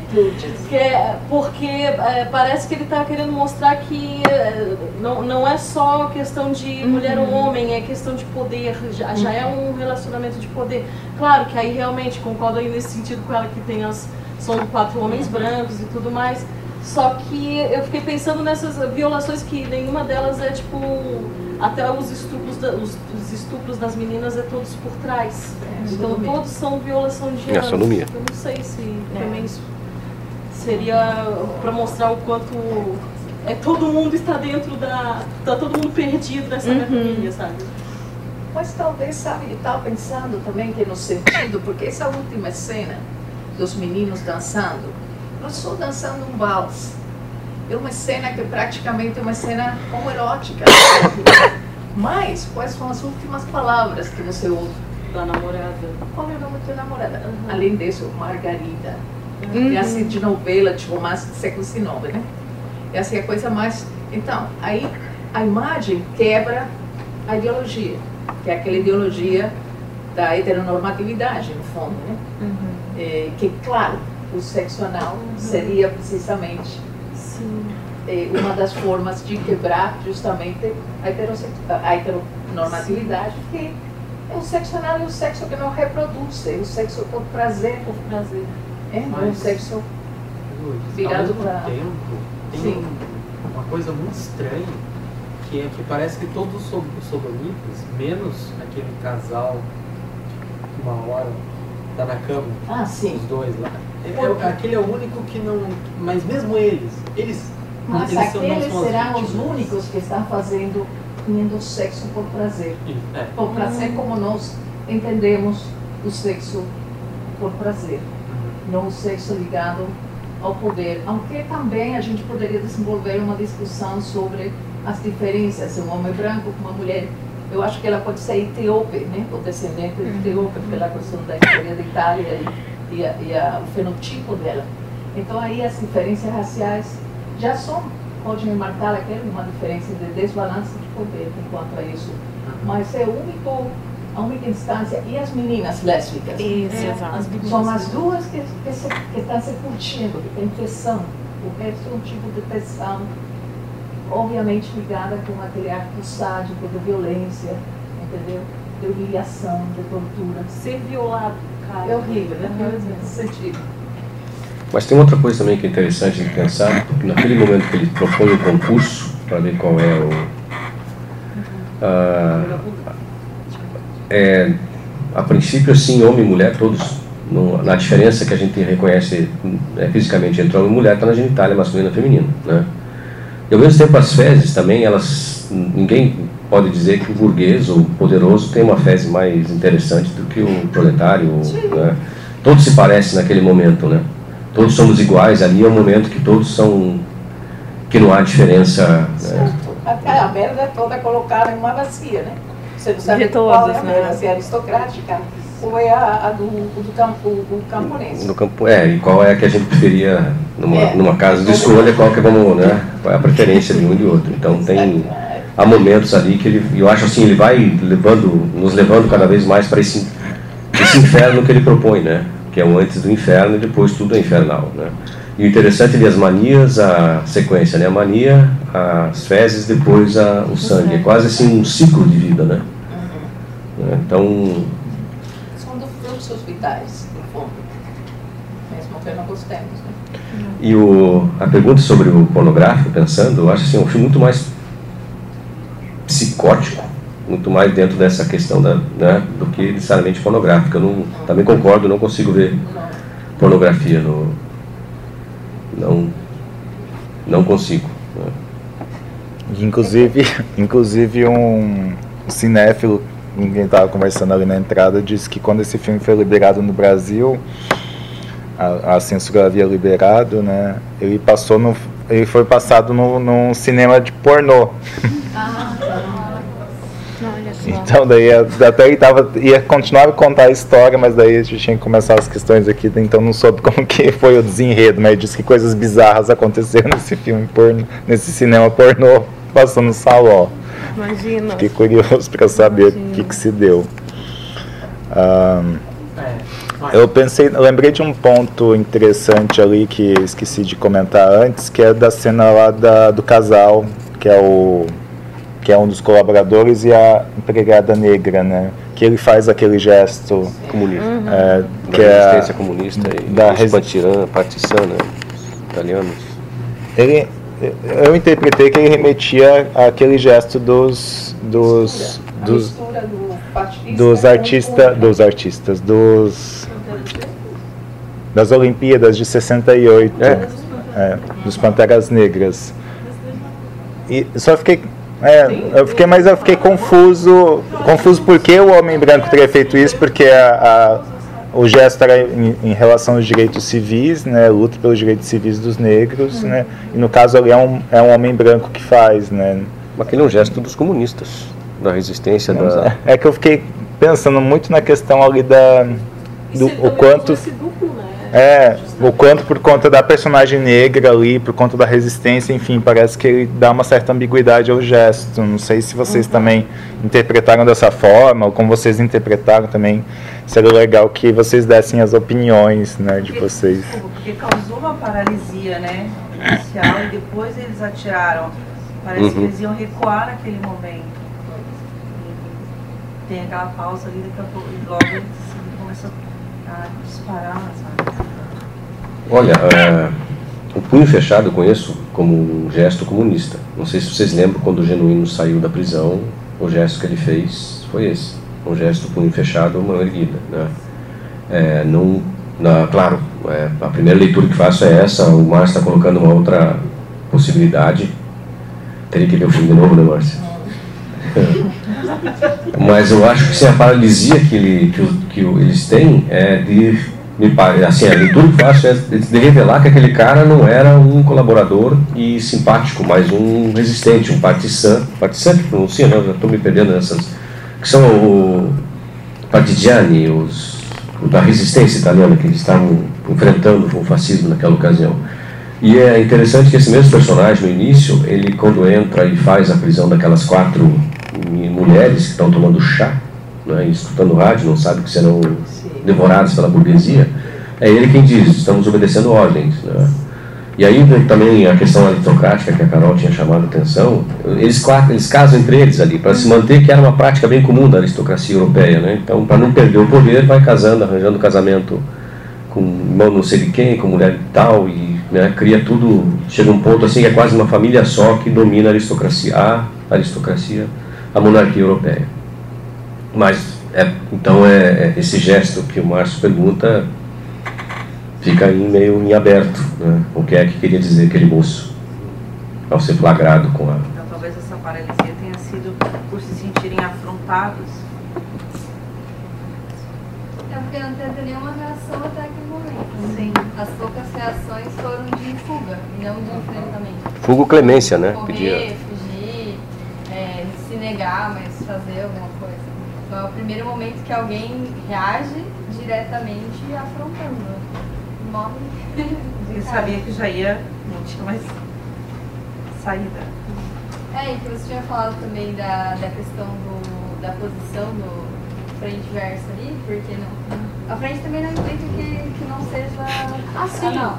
Porque parece que ele está querendo mostrar que não é só questão de mulher ou homem, é questão de poder, já é um relacionamento de poder. Claro que aí realmente concordo aí nesse sentido com ela, que são 4 homens brancos e tudo mais. Só que eu fiquei pensando nessas violações que nenhuma delas é tipo... Até os estupros das meninas é todos por trás. Então todos são violação de gênero. Sodomia. Eu não sei se também seria para mostrar o quanto todo mundo está dentro está todo mundo perdido nessa família, sabe? Mas talvez, sabe, eu estava pensando também que no sentido, porque essa última cena dos meninos dançando, não só dançando um vals, é uma cena que praticamente é uma cena homoerótica. Mas, quais são as últimas palavras que você ouve? Da namorada. Qual é o nome da namorada? Além disso, Margarida. É assim de novela, de romance do século XIX, né? É assim a coisa mais... Então, aí a imagem quebra a ideologia, que é aquela ideologia da heteronormatividade, no fundo, né? Que, claro, o sexo anal seria precisamente... uma das formas de quebrar justamente a heteronormatividade, que é o sexo anal e o sexo que não reproduz, é o sexo por prazer. É um sexo virado para... Tem uma coisa muito estranha, que parece que todos os sodomitas, menos aquele casal que uma hora tá na cama, os dois lá. Aquele é o único que não... Mas mesmo eles mas aqueles serão os únicos que estão tendo sexo por prazer. Por prazer como nós entendemos o sexo por prazer. Não o sexo ligado ao poder. Aunque também a gente poderia desenvolver uma discussão sobre as diferenças de um homem branco com uma mulher. Eu acho que ela pode ser etíope, né? Ou descendente de etíope, pela questão da história da Itália e o fenotipo dela. Então aí as diferenças raciais já podem marcar uma diferença de desbalance de poder enquanto a isso. Mas é a única instância. E as meninas lésbicas? São as duas que estão se curtindo, que tem tensão. O resto é um tipo de tensão, obviamente ligada com aquele ato sádico de violência, entendeu? De humilhação, de tortura. Ser violado, cara. É horrível, né? Nesse sentido. Mas tem outra coisa também que é interessante de pensar, porque naquele momento que ele propõe o concurso, para ver qual é a princípio, assim, homem e mulher, todos, na diferença que a gente reconhece fisicamente entre homem e mulher, está na genitália masculina e feminina, né? E ao mesmo tempo as fezes também, ninguém pode dizer que o burguês ou o poderoso tem uma fezes mais interessante do que o proletário, né? Todos se parecem naquele momento, né? Todos somos iguais, ali é um momento que todos são, que não há diferença, né? a merda toda colocada em uma bacia, né? Você não sabe qual é a merda, se é aristocrática ou é a do camponês. No campo, e qual é a que a gente preferia numa casa de escolha, qual que vamos, né? Qual é a preferência de um e de outro. Então há momentos ali que eu acho assim, ele vai nos levando cada vez mais para esse inferno que ele propõe, né? Que é o antes do inferno e depois tudo é infernal, né? E o interessante é as manias, a sequência, né? A mania, as fezes, depois o sangue. É quase assim um ciclo de vida, né? Então... São dos fluxos vitais, no fundo. Mesmo que não gostemos, né? E a pergunta sobre o pornográfico, pensando, eu acho assim, um filme muito mais psicótico, muito mais dentro dessa questão né, do que necessariamente pornográfica. Eu também concordo, não consigo ver pornografia não consigo. Inclusive um cinéfilo com quem estava conversando ali na entrada disse que quando esse filme foi liberado no Brasil, a censura havia liberado, né? Ele foi passado num cinema de pornô. Então daí até ele ia continuar a contar a história, mas daí a gente tinha que começar as questões aqui, então não soube como que foi o desenredo, mas ele disse que coisas bizarras aconteceram nesse filme pornô, nesse cinema pornô, passando no salão. Imagina. Fiquei curioso para saber o que se deu. Eu lembrei de um ponto interessante ali que esqueci de comentar antes, que é da cena lá do casal, que é um dos colaboradores e a empregada negra, né? Que ele faz aquele gesto comunista, que da resistência comunista e da partição, né? Italianos. Eu interpretei que ele remetia àquele gesto dos artistas das Olimpíadas de 68, dos Panteras Negras. E só fiquei eu fiquei confuso porque o homem branco teria feito isso, porque o gesto era em relação aos direitos civis, né, luta pelos direitos civis dos negros, né, e no caso ali é um homem branco que faz, né. Aquele é um gesto dos comunistas, da resistência. É que eu fiquei pensando muito na questão ali o quanto... o quanto por conta da personagem negra ali, por conta da resistência, enfim, parece que ele dá uma certa ambiguidade ao gesto. Não sei se vocês também interpretaram dessa forma, ou como vocês interpretaram também. Seria legal que vocês dessem as opiniões, né, de vocês. Porque causou uma paralisia, né, inicial, e depois eles atiraram. Parece que eles iam recuar naquele momento. E tem aquela pausa ali, daqui a pouco, e logo eles começam a disparar, sabe? Olha, o punho fechado eu conheço como um gesto comunista. Não sei se vocês lembram quando o Genuíno saiu da prisão, o gesto que ele fez foi esse. Um gesto punho fechado, mão erguida, né? Claro, a primeira leitura que faço é essa. O Márcio está colocando uma outra possibilidade. Teria que ver o filme de novo, né, Márcio? Mas eu acho que sim, a paralisia que eles têm é assim, a leitura que faço é de revelar que aquele cara não era um colaborador e simpático, mas um resistente, um partisan que pronuncia, né? Eu já estou me perdendo nessas, que são o partigiani, da resistência italiana, que eles estavam enfrentando o fascismo naquela ocasião. E é interessante que esse mesmo personagem, no início, ele quando entra e faz a prisão daquelas 4 mulheres que estão tomando chá, né, e escutando rádio, não sabe que serão devorados pela burguesia, é ele quem diz: estamos obedecendo ordens, né? E aí também a questão aristocrática que a Carol tinha chamado a atenção, eles casam entre eles ali, para se manter, que era uma prática bem comum da aristocracia europeia, né? Então, para não perder o poder, vai casando, arranjando casamento com irmão não sei de quem, com mulher e tal, e né, cria tudo, chega um ponto assim que é quase uma família só que domina a aristocracia, a monarquia europeia. Mas, então, esse gesto que o Márcio pergunta fica aí meio em aberto, né? O que é que queria dizer aquele moço ao ser flagrado com a... Então talvez essa paralisia tenha sido por se sentirem afrontados. Porque não teve nenhuma reação até aquele momento. Sim. As poucas reações foram de fuga, e não de enfrentamento. Fuga ou clemência, né? Correr, Pedia... fugir, atacar, mas fazer alguma coisa. Então é o primeiro momento que alguém reage diretamente afrontando. Morre. Ele sabia que já ia, não tinha mais saída. E que você tinha falado também da questão da posição do frente e verso ali, porque não. A frente também não implica que não seja assim. Não.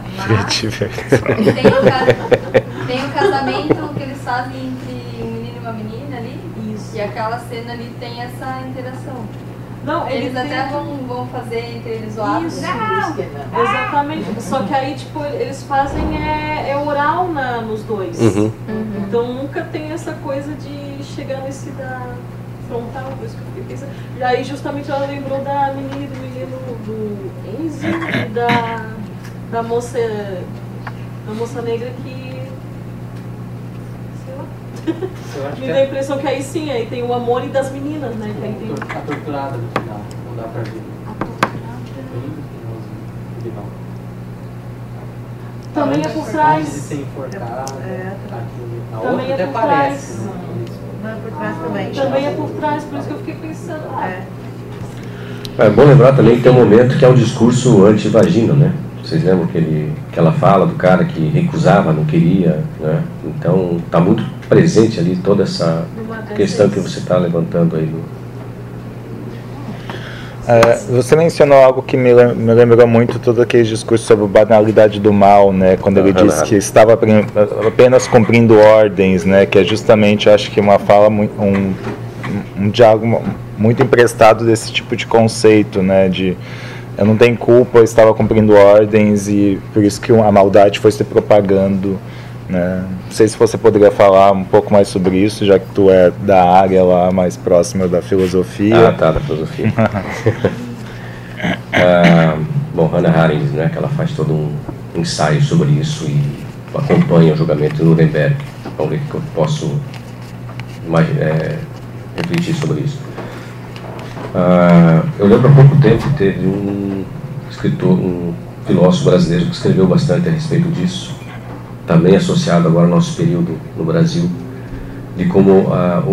Mas tem o casamento que eles fazem entre um menino e uma menina ali. Isso. E aquela cena ali tem essa interação. Não, eles até vão fazer entre eles o ato. Exatamente. Só que aí, tipo, eles fazem oral nos dois. Uhum. Então nunca tem essa coisa de chegar nesse da frontal, por isso que eu fiquei pensando. E aí justamente ela lembrou da menina do menino do Enzo e da moça negra que... Me dá a impressão que aí sim, aí tem o amor e das meninas, né? Que aí tem... A torturada no final, não dá pra ver. A torturada? Bem no final. Também é por trás. Antes de ser enforcada, a também outra é até por parece. trás. Não, é por trás também. Também é por trás, por isso que eu fiquei pensando. É bom lembrar também que tem um momento que é um discurso anti-vagina, né? Vocês lembram que ela fala do cara que recusava, não queria, né? Então está muito presente ali toda essa questão que você está levantando aí. Você mencionou algo que me lembrou muito todo aquele discurso sobre a banalidade do mal, né? Quando ele disse que estava apenas cumprindo ordens, né? Que é justamente, acho que uma fala, um diálogo muito emprestado desse tipo de conceito, né? De eu não tenho culpa, eu estava cumprindo ordens e por isso que a maldade foi se propagando, né? Não sei se você poderia falar um pouco mais sobre isso, já que tu é da área lá mais próxima da filosofia. Da filosofia. Bom, Hannah Arendt, né, que ela faz todo um ensaio sobre isso e acompanha o julgamento de Nuremberg. Vamos ver o que eu posso refletir sobre isso. Eu lembro há pouco tempo que teve um escritor, um filósofo brasileiro que escreveu bastante a respeito disso, também associado agora ao nosso período no Brasil, de como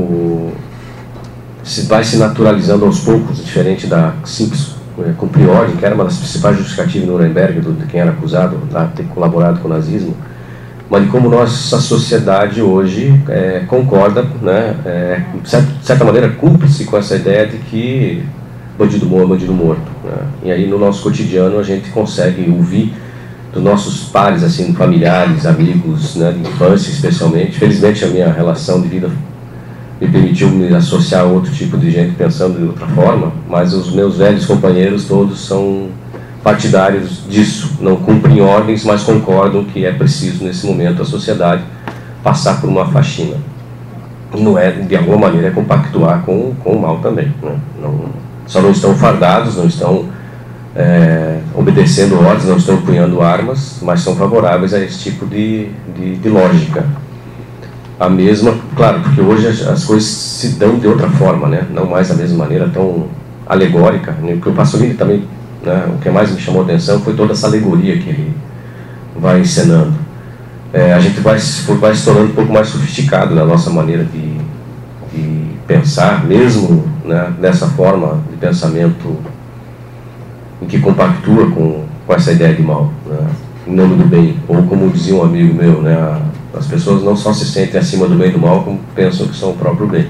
vai se naturalizando aos poucos, diferente da simples cumprir ordem, que era uma das principais justificativas de Nuremberg, de quem era acusado de ter colaborado com o nazismo, mas de como nossa sociedade hoje concorda, né, de certa maneira cúmplice com essa ideia de que bandido morto é bandido morto, né? E aí no nosso cotidiano a gente consegue ouvir dos nossos pares, assim, familiares, amigos, né, de infância especialmente. Felizmente a minha relação de vida me permitiu me associar a outro tipo de gente pensando de outra forma, mas os meus velhos companheiros todos são partidários disso, não cumprem ordens, mas concordam que é preciso nesse momento a sociedade passar por uma faxina. Não é, de alguma maneira, compactuar com o mal também, né? Só não estão fardados, não estão obedecendo ordens, não estão empunhando armas, mas são favoráveis a esse tipo de lógica. A mesma, claro, porque hoje as coisas se dão de outra forma, né? Não mais da mesma maneira tão alegórica, né? Porque o Pasolini também, né, o que mais me chamou a atenção foi toda essa alegoria que ele vai encenando. A gente vai se tornando um pouco mais sofisticado na nossa maneira de pensar, mesmo, né, dessa forma de pensamento em que compactua com essa ideia de mal, né, em nome do bem. Ou como dizia um amigo meu, né, as pessoas não só se sentem acima do bem e do mal, como pensam que são o próprio bem.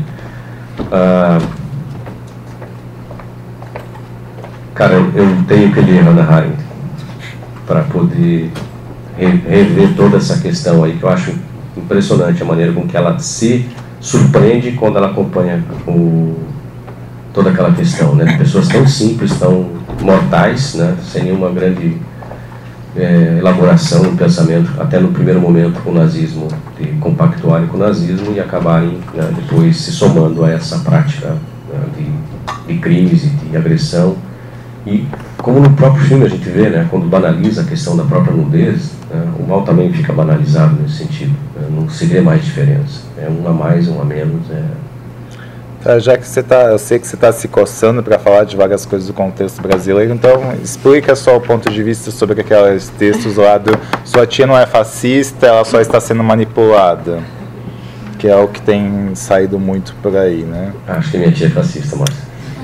Cara, eu tenho que ler Hannah Arendt para poder rever toda essa questão aí, que eu acho impressionante a maneira com que ela se surpreende quando ela acompanha toda aquela questão, né? Pessoas tão simples, tão mortais, né? Sem nenhuma grande elaboração, pensamento, até no primeiro momento com o nazismo, de compactuarem com o nazismo e acabarem, né, depois se somando a essa prática, né, de crimes e de agressão. E como no próprio filme a gente vê, né, quando banaliza a questão da própria nudez, né, o mal também fica banalizado nesse sentido, né, não se vê mais diferença, um a mais, um a menos. Já que eu sei que você está se coçando para falar de várias coisas do contexto brasileiro, então explica só o ponto de vista sobre aqueles textos lá do sua tia não é fascista, ela só está sendo manipulada. que é o que tem saído muito por aí, né? Acho que minha tia é fascista, Márcia.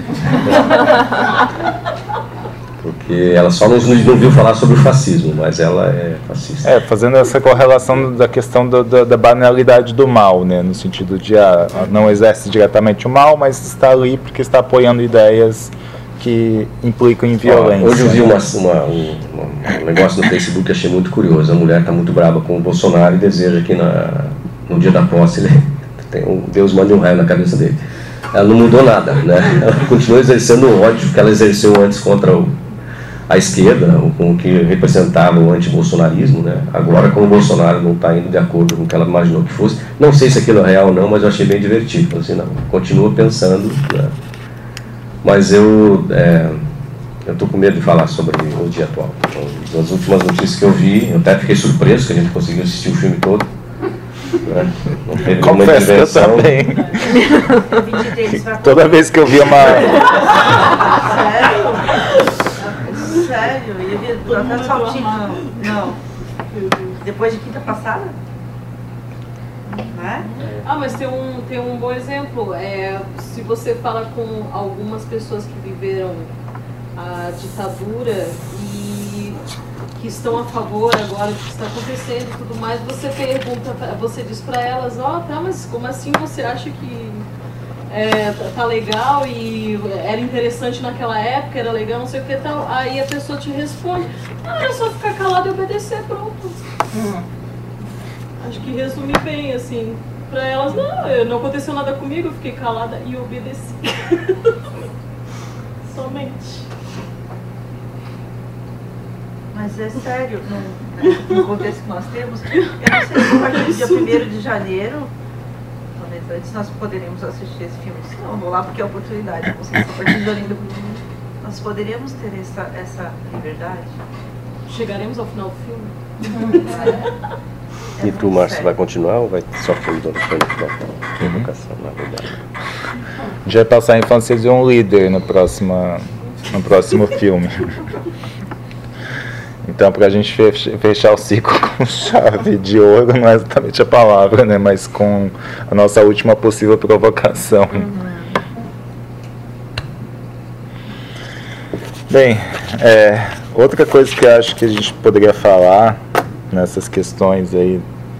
Porque ela só não viu falar sobre o fascismo, mas ela é fascista. Fazendo essa correlação da questão da banalidade do mal, né? No sentido de não exerce diretamente o mal, mas está ali porque está apoiando ideias que implicam em violência. Hoje eu vi um negócio no Facebook que achei muito curioso. A mulher está muito brava com o Bolsonaro e deseja que no dia da posse Deus mande um raio na cabeça dele. Ela não mudou nada, né? Ela continua exercendo o ódio que ela exerceu antes contra a esquerda, com o que representava o anti-bolsonarismo, né? Agora, como o Bolsonaro não está indo de acordo com o que ela imaginou que fosse, não sei se aquilo é real ou não, mas eu achei bem divertido. Assim, não, continua pensando, né? Mas eu estou com medo de falar sobre o dia atual. Então, das últimas notícias que eu vi, eu até fiquei surpreso que a gente conseguiu assistir o filme todo. Né? Não teve nenhuma intervenção. Eu também. Toda vez que eu via uma... Sério? Eu vi até saltinho. Não. Depois de quinta passada? Né? Mas tem um bom exemplo. Se você fala com algumas pessoas que viveram a ditadura e que estão a favor agora do que está acontecendo e tudo mais, você diz para elas, mas como assim você acha que tá legal e era interessante naquela época, era legal, não sei o que tal. Aí a pessoa te responde, é só ficar calado e obedecer, pronto. Acho que resume bem, assim, pra elas, não aconteceu nada comigo, eu fiquei calada e obedeci. Somente. Mas é sério, no contexto que nós temos, eu não sei se a partir do dia 1º de janeiro, antes nós poderíamos assistir esse filme. Não, vou lá porque é a oportunidade. Não sei se a partir de janeiro nós poderíamos ter essa liberdade. Chegaremos ao final do filme? E tu, Márcio, vai continuar ou vai só fluir no educação, na verdade? A gente vai passar a infância de um líder no próximo filme. Então, para a gente fechar o ciclo com chave de ouro, não é exatamente a palavra, né? Mas com a nossa última possível provocação. Bem, outra coisa que eu acho que a gente poderia falar nessas questões aí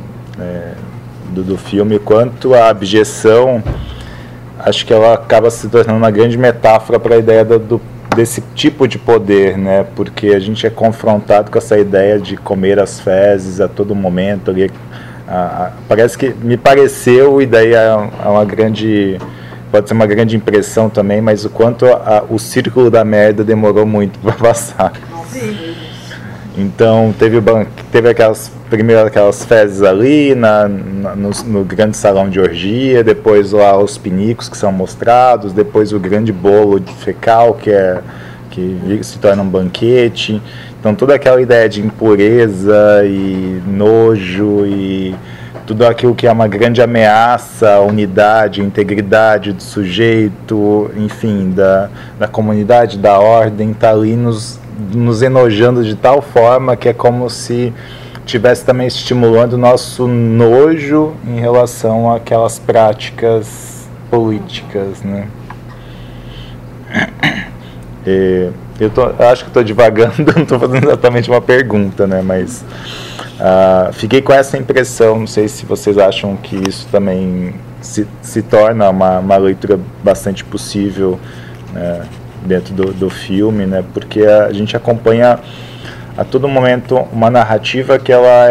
do filme, quanto à abjeção, acho que ela acaba se tornando uma grande metáfora para a ideia desse tipo de poder, né? Porque a gente é confrontado com essa ideia de comer as fezes a todo momento. Parece que me pareceu, e daí pode ser uma grande impressão também, mas o quanto o círculo da merda demorou muito para passar. Sim. Então teve aquelas fezes ali no grande salão de orgia, depois lá os pinicos que são mostrados, depois o grande bolo de fecal que se torna um banquete. Então toda aquela ideia de impureza e nojo e tudo aquilo que é uma grande ameaça à unidade, à integridade do sujeito, enfim, da comunidade, da ordem, está ali nos enojando de tal forma que é como se estivesse também estimulando o nosso nojo em relação àquelas práticas políticas, né? Eu acho que estou divagando, não estou fazendo exatamente uma pergunta, né? Mas fiquei com essa impressão, não sei se vocês acham que isso também se torna uma leitura bastante possível, né, dentro do filme, né? Porque a gente acompanha a todo momento uma narrativa que ela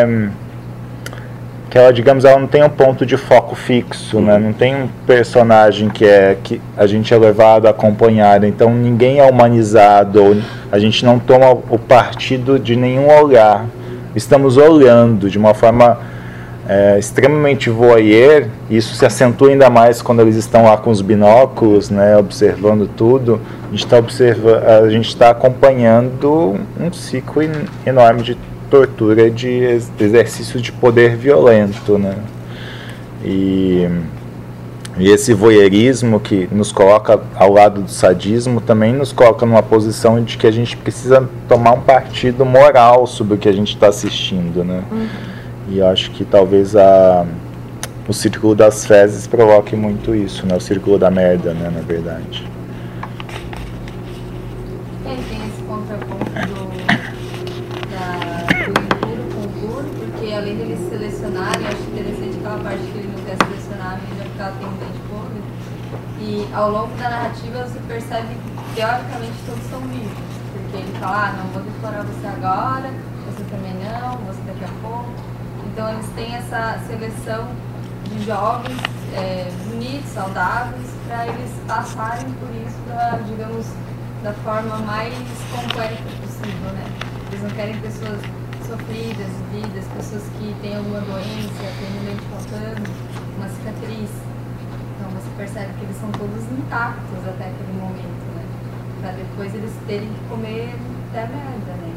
digamos, ela não tem um ponto de foco fixo, né? Não tem um personagem que a gente é levado a acompanhar, então ninguém é humanizado, a gente não toma o partido de nenhum olhar, estamos olhando de uma forma extremamente voyeur. Isso se acentua ainda mais quando eles estão lá com os binóculos, né, observando tudo. A gente está acompanhando um ciclo enorme de tortura, de exercício de poder violento, né? E esse voyeurismo que nos coloca ao lado do sadismo também nos coloca numa posição de que a gente precisa tomar um partido moral sobre o que a gente está assistindo, né? E eu acho que talvez o Círculo das Fezes provoque muito isso, né? O Círculo da Merda, né, na verdade. Tem esse contraponto do impuro com o puro, porque além deles selecionarem, eu acho interessante aquela parte que ele não quer selecionar a menina porque ela tem um dente podre. E ao longo da narrativa você percebe que teoricamente todos são vivos, porque ele fala, não vou deplorar você agora, você também não, você daqui a pouco. Então eles têm essa seleção de jovens bonitos, saudáveis, para eles passarem por isso digamos, da forma mais completa possível, né? Eles não querem pessoas sofridas, vidas, pessoas que têm alguma doença, têm um dente faltando, uma cicatriz. Então você percebe que eles são todos intactos até aquele momento, né? Pra depois eles terem que comer até merda, né?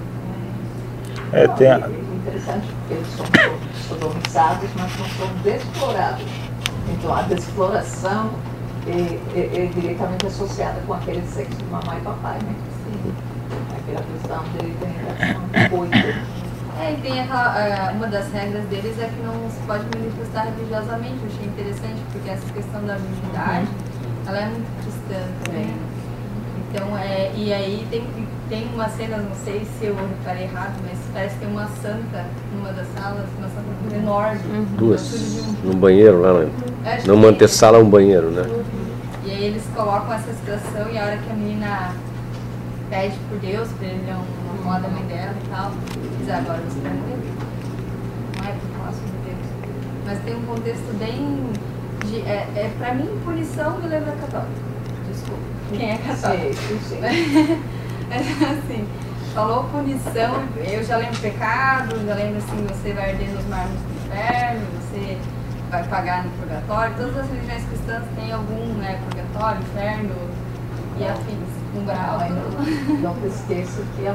É interessante porque eles são todos sodomizados, mas não são desplorados. Então a desploração é diretamente associada com aquele sexo de mamãe e papai, né? Sim. Aquela questão de coito. E tem uma das regras deles é que não se pode manifestar religiosamente. Eu achei interessante porque essa questão da virgindade, ela é muito cristã também. Então, e aí tem uma cena, não sei se eu reparei errado, mas parece que tem uma santa numa das salas, uma santa enorme. Duas. No banheiro lá, né? Numa antessala, um banheiro, né? E aí eles colocam essa situação e a hora que a menina pede por Deus, pra ele uma moda da mãe dela e tal, diz, agora você vai morrer. Não é por falar sobre Deus. Mas tem um contexto bem de... pra mim, punição me lembra católico. Desculpa. Quem é católico? Sim. Assim, falou punição, eu já lembro pecado, já lembro assim, você vai arder nos mármores do inferno, você vai pagar no purgatório. Todas as religiões cristãs têm algum, né, purgatório, inferno e afins. Não te esqueça que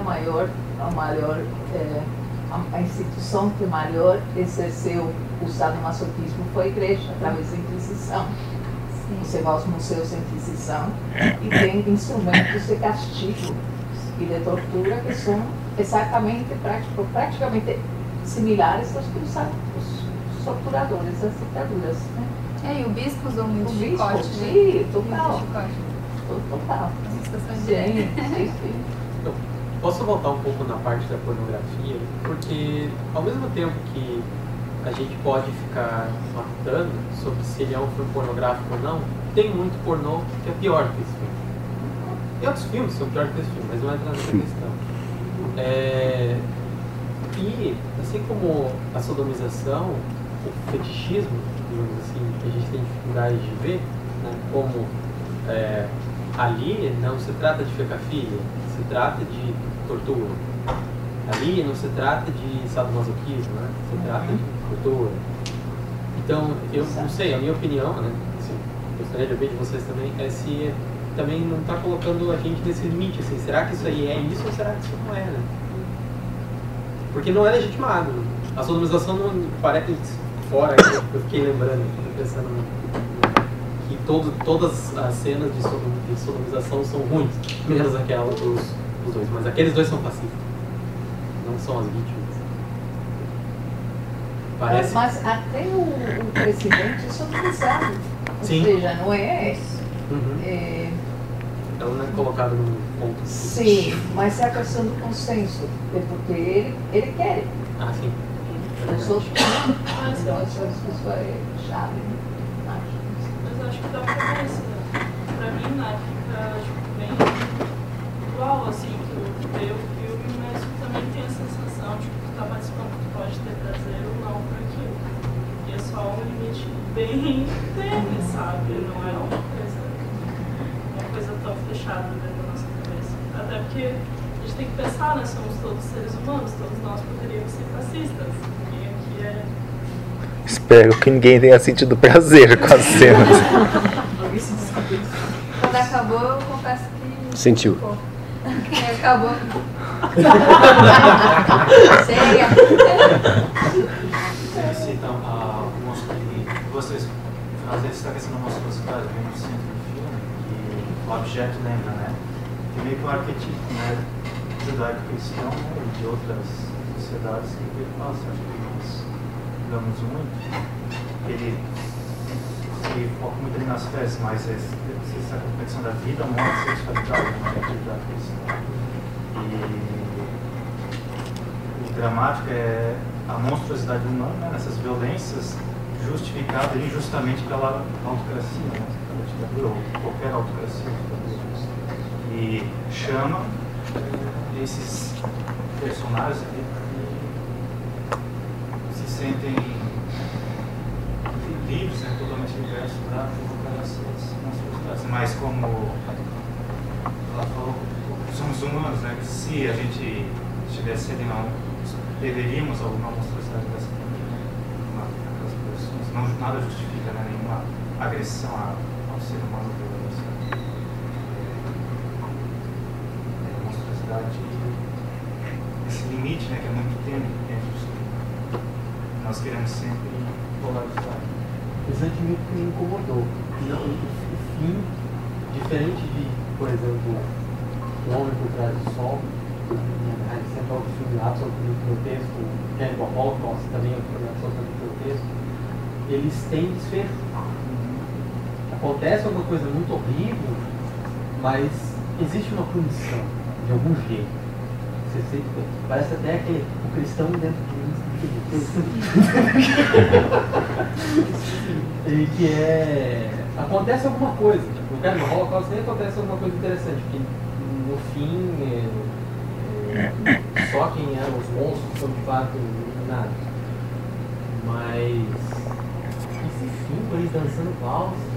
a instituição que maior exerceu o sadomasoquismo foi a igreja, através da Inquisição. Sim. Você vai aos museus da Inquisição e tem instrumentos de castigo e de tortura que são praticamente similares aos que usaram os torturadores das ditaduras. Né? E o bispo usou muito chicote. Sim, total. Total. Sim. Então, posso voltar um pouco na parte da pornografia, porque ao mesmo tempo que a gente pode ficar matando sobre se ele é um filme pornográfico ou não, tem muito pornô que é pior que esse filme. E outros filmes são piores que esse filme, mas não é nessa questão. E assim como a sodomização, o fetichismo, digamos assim, que a gente tem dificuldade de ver, né, como ali não se trata de fecafilia, se trata de tortura. Ali não se trata de sadomasoquismo, né? Se trata de tortura. Então, eu não sei, a minha opinião, né? Assim, gostaria de ouvir de vocês também, é se também não está colocando a gente nesse limite, assim, será que isso aí é isso ou será que isso não é, né? Porque não é legitimado. A sodomização não parece fora, eu fiquei lembrando, pensando que todas as cenas de sodomização são ruins, menos aquela dos dois, mas aqueles dois são pacíficos, não são as vítimas. Parece... Mas até o presidente é sodomizado, ou seja, não é... Então não é colocado num ponto... Sim, mas é a questão do consenso, porque ele quer. Ah, sim. Os outros não. Então isso é chave, né? Mas eu acho que dá pra ver isso, né? Pra mim, na época, bem igual, assim, tu vê o filme, mas tu também tem a sensação de que tu tá participando, que tu pode ter prazer ou não por aquilo. E é só um limite bem tênue, sabe? Não é uma coisa tão fechada dentro da nossa cabeça. Até porque a gente tem que pensar, né? Somos todos seres humanos, todos nós poderíamos ser fascistas. Ninguém aqui é... Espero que ninguém tenha sentido prazer com as cenas. Quando acabou, eu confesso que... Sentiu. Acabou. Chega. Então, mostra que vocês às vezes está questão da monstruosidade bem no centro do filme, que o objeto lembra, né? Que meio que o arquetipo, né? Judaico-cristão, né? E de outras sociedades que ele passa, acho que nós vemos muito. Ele nas festas, mas essa complexão da vida, morte, sexualidade, uma atividade cristã. E o dramático é a monstruosidade humana, né, nessas violências justificadas injustamente pela autocracia, né, pela ditadura, ou qualquer autocracia. E chama esses personagens que se sentem livres, né, totalmente diversos para provocar essas monstruosidades. Mas como ela falou, somos humanos, né? Se a gente estivesse ali, deveríamos alguma monstruosidade dessa aquelas pessoas. Não, nada justifica, né, nenhuma agressão ao ser humano. Monstruosidade, esse limite, né, que é muito tênue dentro disso. Nós queremos sempre polarizar. Esse sentimento que me incomodou. Não, o fim, diferente de, por exemplo, O Homem por Trás do Sol, a gente sempre fala do filme absolutamente grotesco, Cannibal Holocaust também é um filme absolutamente grotesco, eles têm desfecho. Acontece alguma coisa muito horrível, mas existe uma punição, de algum jeito. Você sente, parece até aquele, o cristão dentro de mim. E que acontece alguma coisa. No Cannibal Holocaust nem acontece alguma coisa interessante, porque no fim só quem eram os monstros são de fato eliminados. Mas esse fim com eles dançando valsa.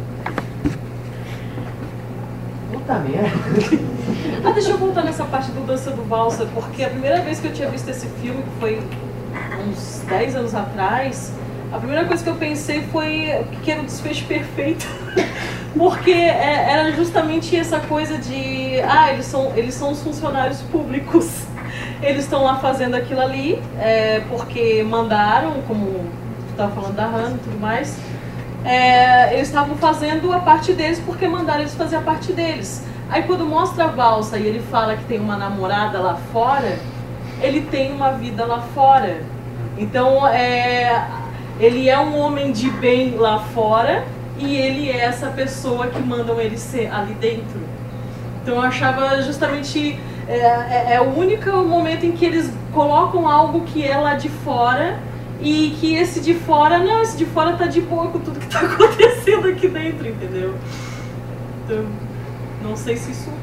Puta merda. Deixa eu voltar nessa parte do Dança do Valsa, porque a primeira vez que eu tinha visto esse filme, que foi uns 10 anos atrás, a primeira coisa que eu pensei foi que era um desfecho perfeito. Porque era justamente essa coisa de, eles são os funcionários públicos. Eles estão lá fazendo aquilo ali, porque mandaram, como tu estava falando da Hannah e tudo mais, eles estavam fazendo a parte deles porque mandaram eles fazer a parte deles. Aí quando mostra a valsa e ele fala que tem uma namorada lá fora, ele tem uma vida lá fora. Então, ele é um homem de bem lá fora e ele é essa pessoa que mandam ele ser ali dentro. Então eu achava justamente, o único momento em que eles colocam algo que é lá de fora e que esse de fora tá de boa com tudo que tá acontecendo aqui dentro, entendeu? Então, não sei se isso...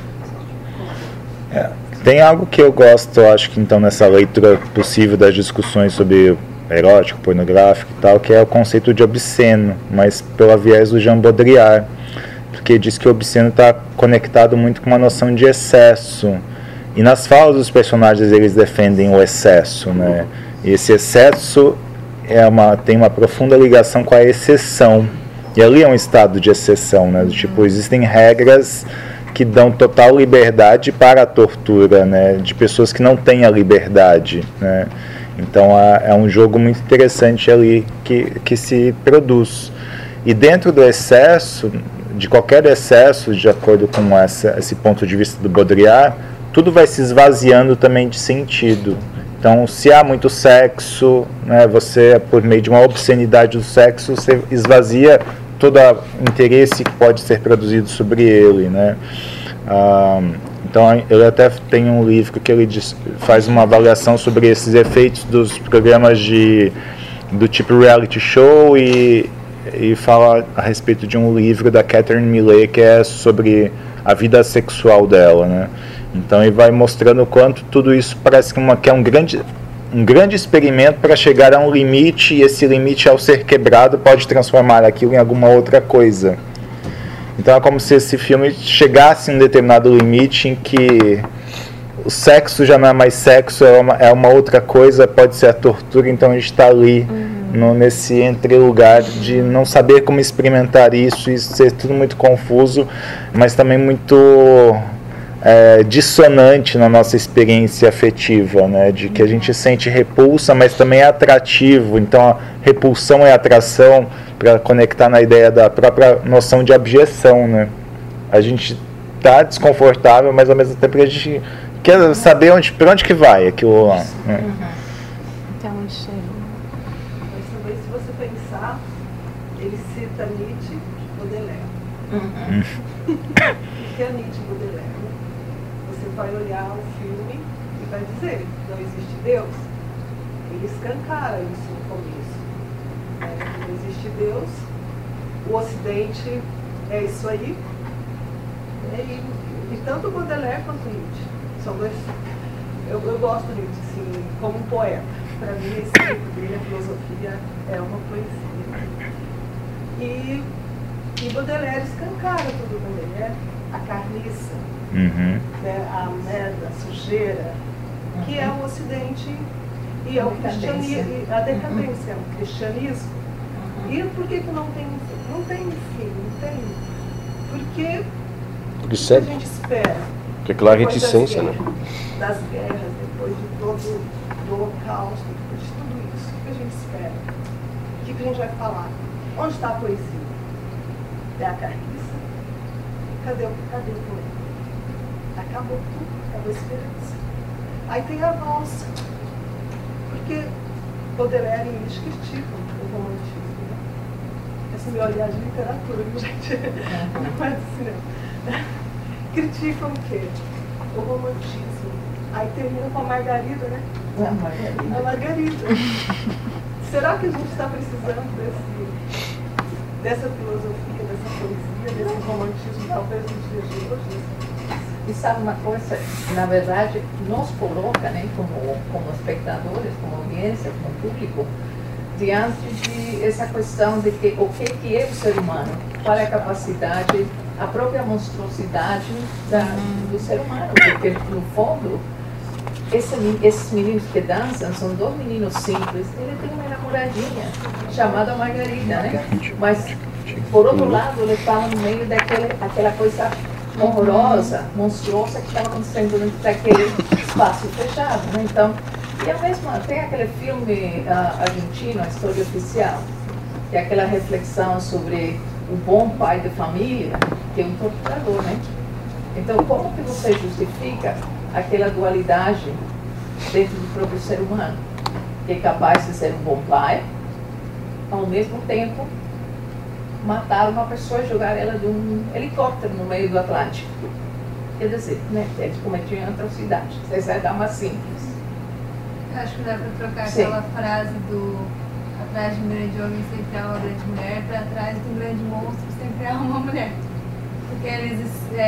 Tem algo que eu gosto, acho que então nessa leitura possível das discussões sobre erótico, pornográfico e tal, que é o conceito de obsceno, mas pela viés do Jean Baudrillard, porque diz que o obsceno está conectado muito com uma noção de excesso, e nas falas dos personagens eles defendem o excesso, né? E esse excesso tem uma profunda ligação com a exceção, e ali é um estado de exceção, né? Tipo, existem regras que dão total liberdade para a tortura, né? De pessoas que não têm a liberdade, né? Então é um jogo muito interessante ali que se produz. E dentro do excesso, de qualquer excesso, de acordo com esse ponto de vista do Baudrillard, tudo vai se esvaziando também de sentido. Então, se há muito sexo, né, você, por meio de uma obscenidade do sexo, você esvazia todo o interesse que pode ser produzido sobre ele, né? Então, ele até tem um livro que ele faz uma avaliação sobre esses efeitos dos programas do tipo reality show e fala a respeito de um livro da Catherine Millet que é sobre a vida sexual dela, né? Então ele vai mostrando o quanto tudo isso parece que é um grande experimento para chegar a um limite, e esse limite, ao ser quebrado, pode transformar aquilo em alguma outra coisa. Então é como se esse filme chegasse a um determinado limite em que o sexo já não é mais sexo, é uma outra coisa, pode ser a tortura. Então a gente está ali nesse entre-lugar de não saber como experimentar isso e ser tudo muito confuso, mas também muito dissonante na nossa experiência afetiva, né? De que a gente sente repulsa, mas também é atrativo. Então a repulsão é atração, para conectar na ideia da própria noção de abjeção, né? A gente está desconfortável, mas ao mesmo tempo a gente quer saber para onde que vai aquilo lá, né? Então, talvez se você pensar ele cita Nietzsche e Baudelaire. O que é Nietzsche e Baudelaire? Você vai olhar o filme e vai dizer, não existe Deus. Ele escancara isso no começo. Não existe Deus, o Ocidente é isso aí. E tanto Baudelaire quanto Nietzsche são dois. Eu gosto de Nietzsche, assim, como um poeta. Para mim, esse livro dele, a filosofia, é uma poesia. E Baudelaire escancara tudo também, né? A carniça, né? A merda, a sujeira, que é o Ocidente e é o cristianismo, a decadência, o cristianismo. E por que não tem fim? Não tem. Porque o que a gente espera? Porque aquela reticência, né? Das guerras, depois de todo do holocausto, depois de tudo isso, o que a gente espera? O que a gente vai falar? Onde está a poesia? É a carniça? Cadê o poema? Acabou tudo, acabou a esperança. Aí tem a valsa. Porque Baudelaire e Nietzsche criticam o romantismo, né? Esse meu olhar de literatura, gente, não é do cinema. Criticam o quê? O romantismo. Aí termina com a Margarida, né? A Margarida. Será que a gente está precisando dessa filosofia, dessa poesia, desse romantismo, talvez nos dias de hoje? E sabe uma coisa, na verdade, nos coloca, né, como espectadores, como audiência, como público, diante de essa questão de que o que é o ser humano, qual é a capacidade, a própria monstruosidade do ser humano, porque no fundo esses meninos que dançam são dois meninos simples. Ele tem uma namoradinha chamada Margarida, né? Mas por outro lado ele estava no meio daquela coisa horrorosa, monstruosa que estava acontecendo dentro daquele espaço fechado, né? Então, e a mesma, tem aquele filme argentino, A História Oficial, que é aquela reflexão sobre o bom pai de família, que é um torturador, né? Então, como que você justifica aquela dualidade dentro do próprio ser humano, que é capaz de ser um bom pai, ao mesmo tempo matar uma pessoa e jogar ela de um helicóptero no meio do Atlântico? Quer dizer, né, eles cometiam atrocidades. Essa é a dama simples. Eu acho que dá para trocar aquela frase do atrás de um grande homem sempre há uma grande mulher, para trás de um grande monstro sempre há uma mulher. Porque eles,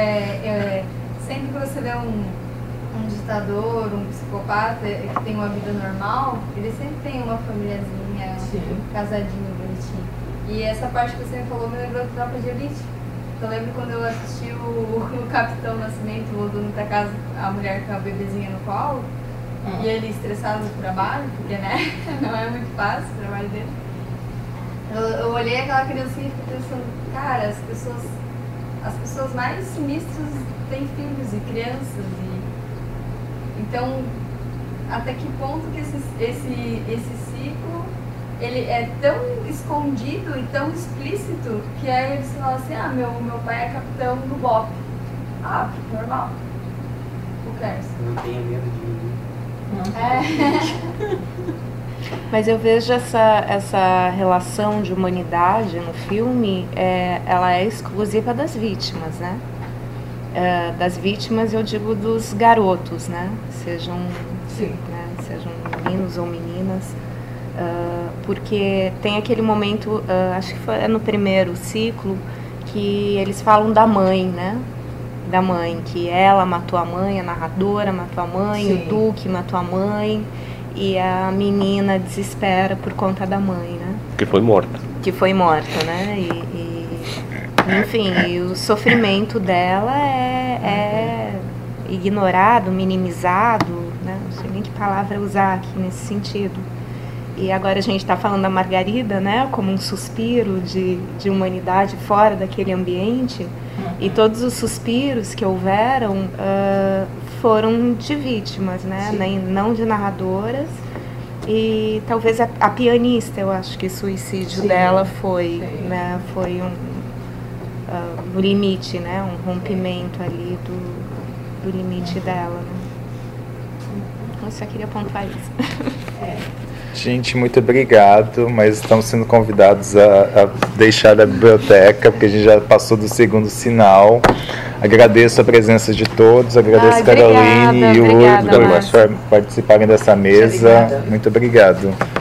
sempre que você vê um ditador, um psicopata que tem uma vida normal, ele sempre tem uma famíliazinha, um casadinho bonitinho. E essa parte que você me falou me lembrou do Tropa de Elite. Eu lembro quando eu assisti o Capitão Nascimento voltando pra casa, a mulher com a bebezinha no colo, e ele estressado do trabalho, porque né, não é muito fácil o trabalho dele. Eu olhei aquela criancinha e fiquei pensando, cara, as pessoas mais sinistras têm filhos e crianças. Então, até que ponto que esse ciclo ele é tão escondido e tão explícito que aí eles falam assim, meu pai é capitão do BOP. Normal. Who cares? Não tenha medo de ninguém. Mas eu vejo essa relação de humanidade no filme, ela é exclusiva das vítimas, né? Das vítimas, eu digo dos garotos, né? Sejam meninos ou meninas, porque tem aquele momento, acho que foi no primeiro ciclo, que eles falam da mãe, né? Da mãe, que ela matou a mãe, a narradora matou a mãe, o Duque matou a mãe, e a menina desespera por conta da mãe, né? Que foi morta. Que foi morta, né? Enfim, e o sofrimento dela é ignorado, minimizado, né? Não sei nem que palavra usar aqui nesse sentido. E agora a gente está falando da Margarida, né? Como um suspiro de humanidade fora daquele ambiente. E todos os suspiros que houveram foram de vítimas, né? Não de narradoras. E talvez a pianista, eu acho que o suicídio dela foi, né? Foi no limite, né? Um rompimento ali do limite dela, né? Eu só queria pontuar isso. Gente, muito obrigado, mas estamos sendo convidados a deixar a biblioteca, porque a gente já passou do segundo sinal. Agradeço a presença de todos, agradeço a Caroline e o Hugo por participarem dessa mesa. Muito obrigado.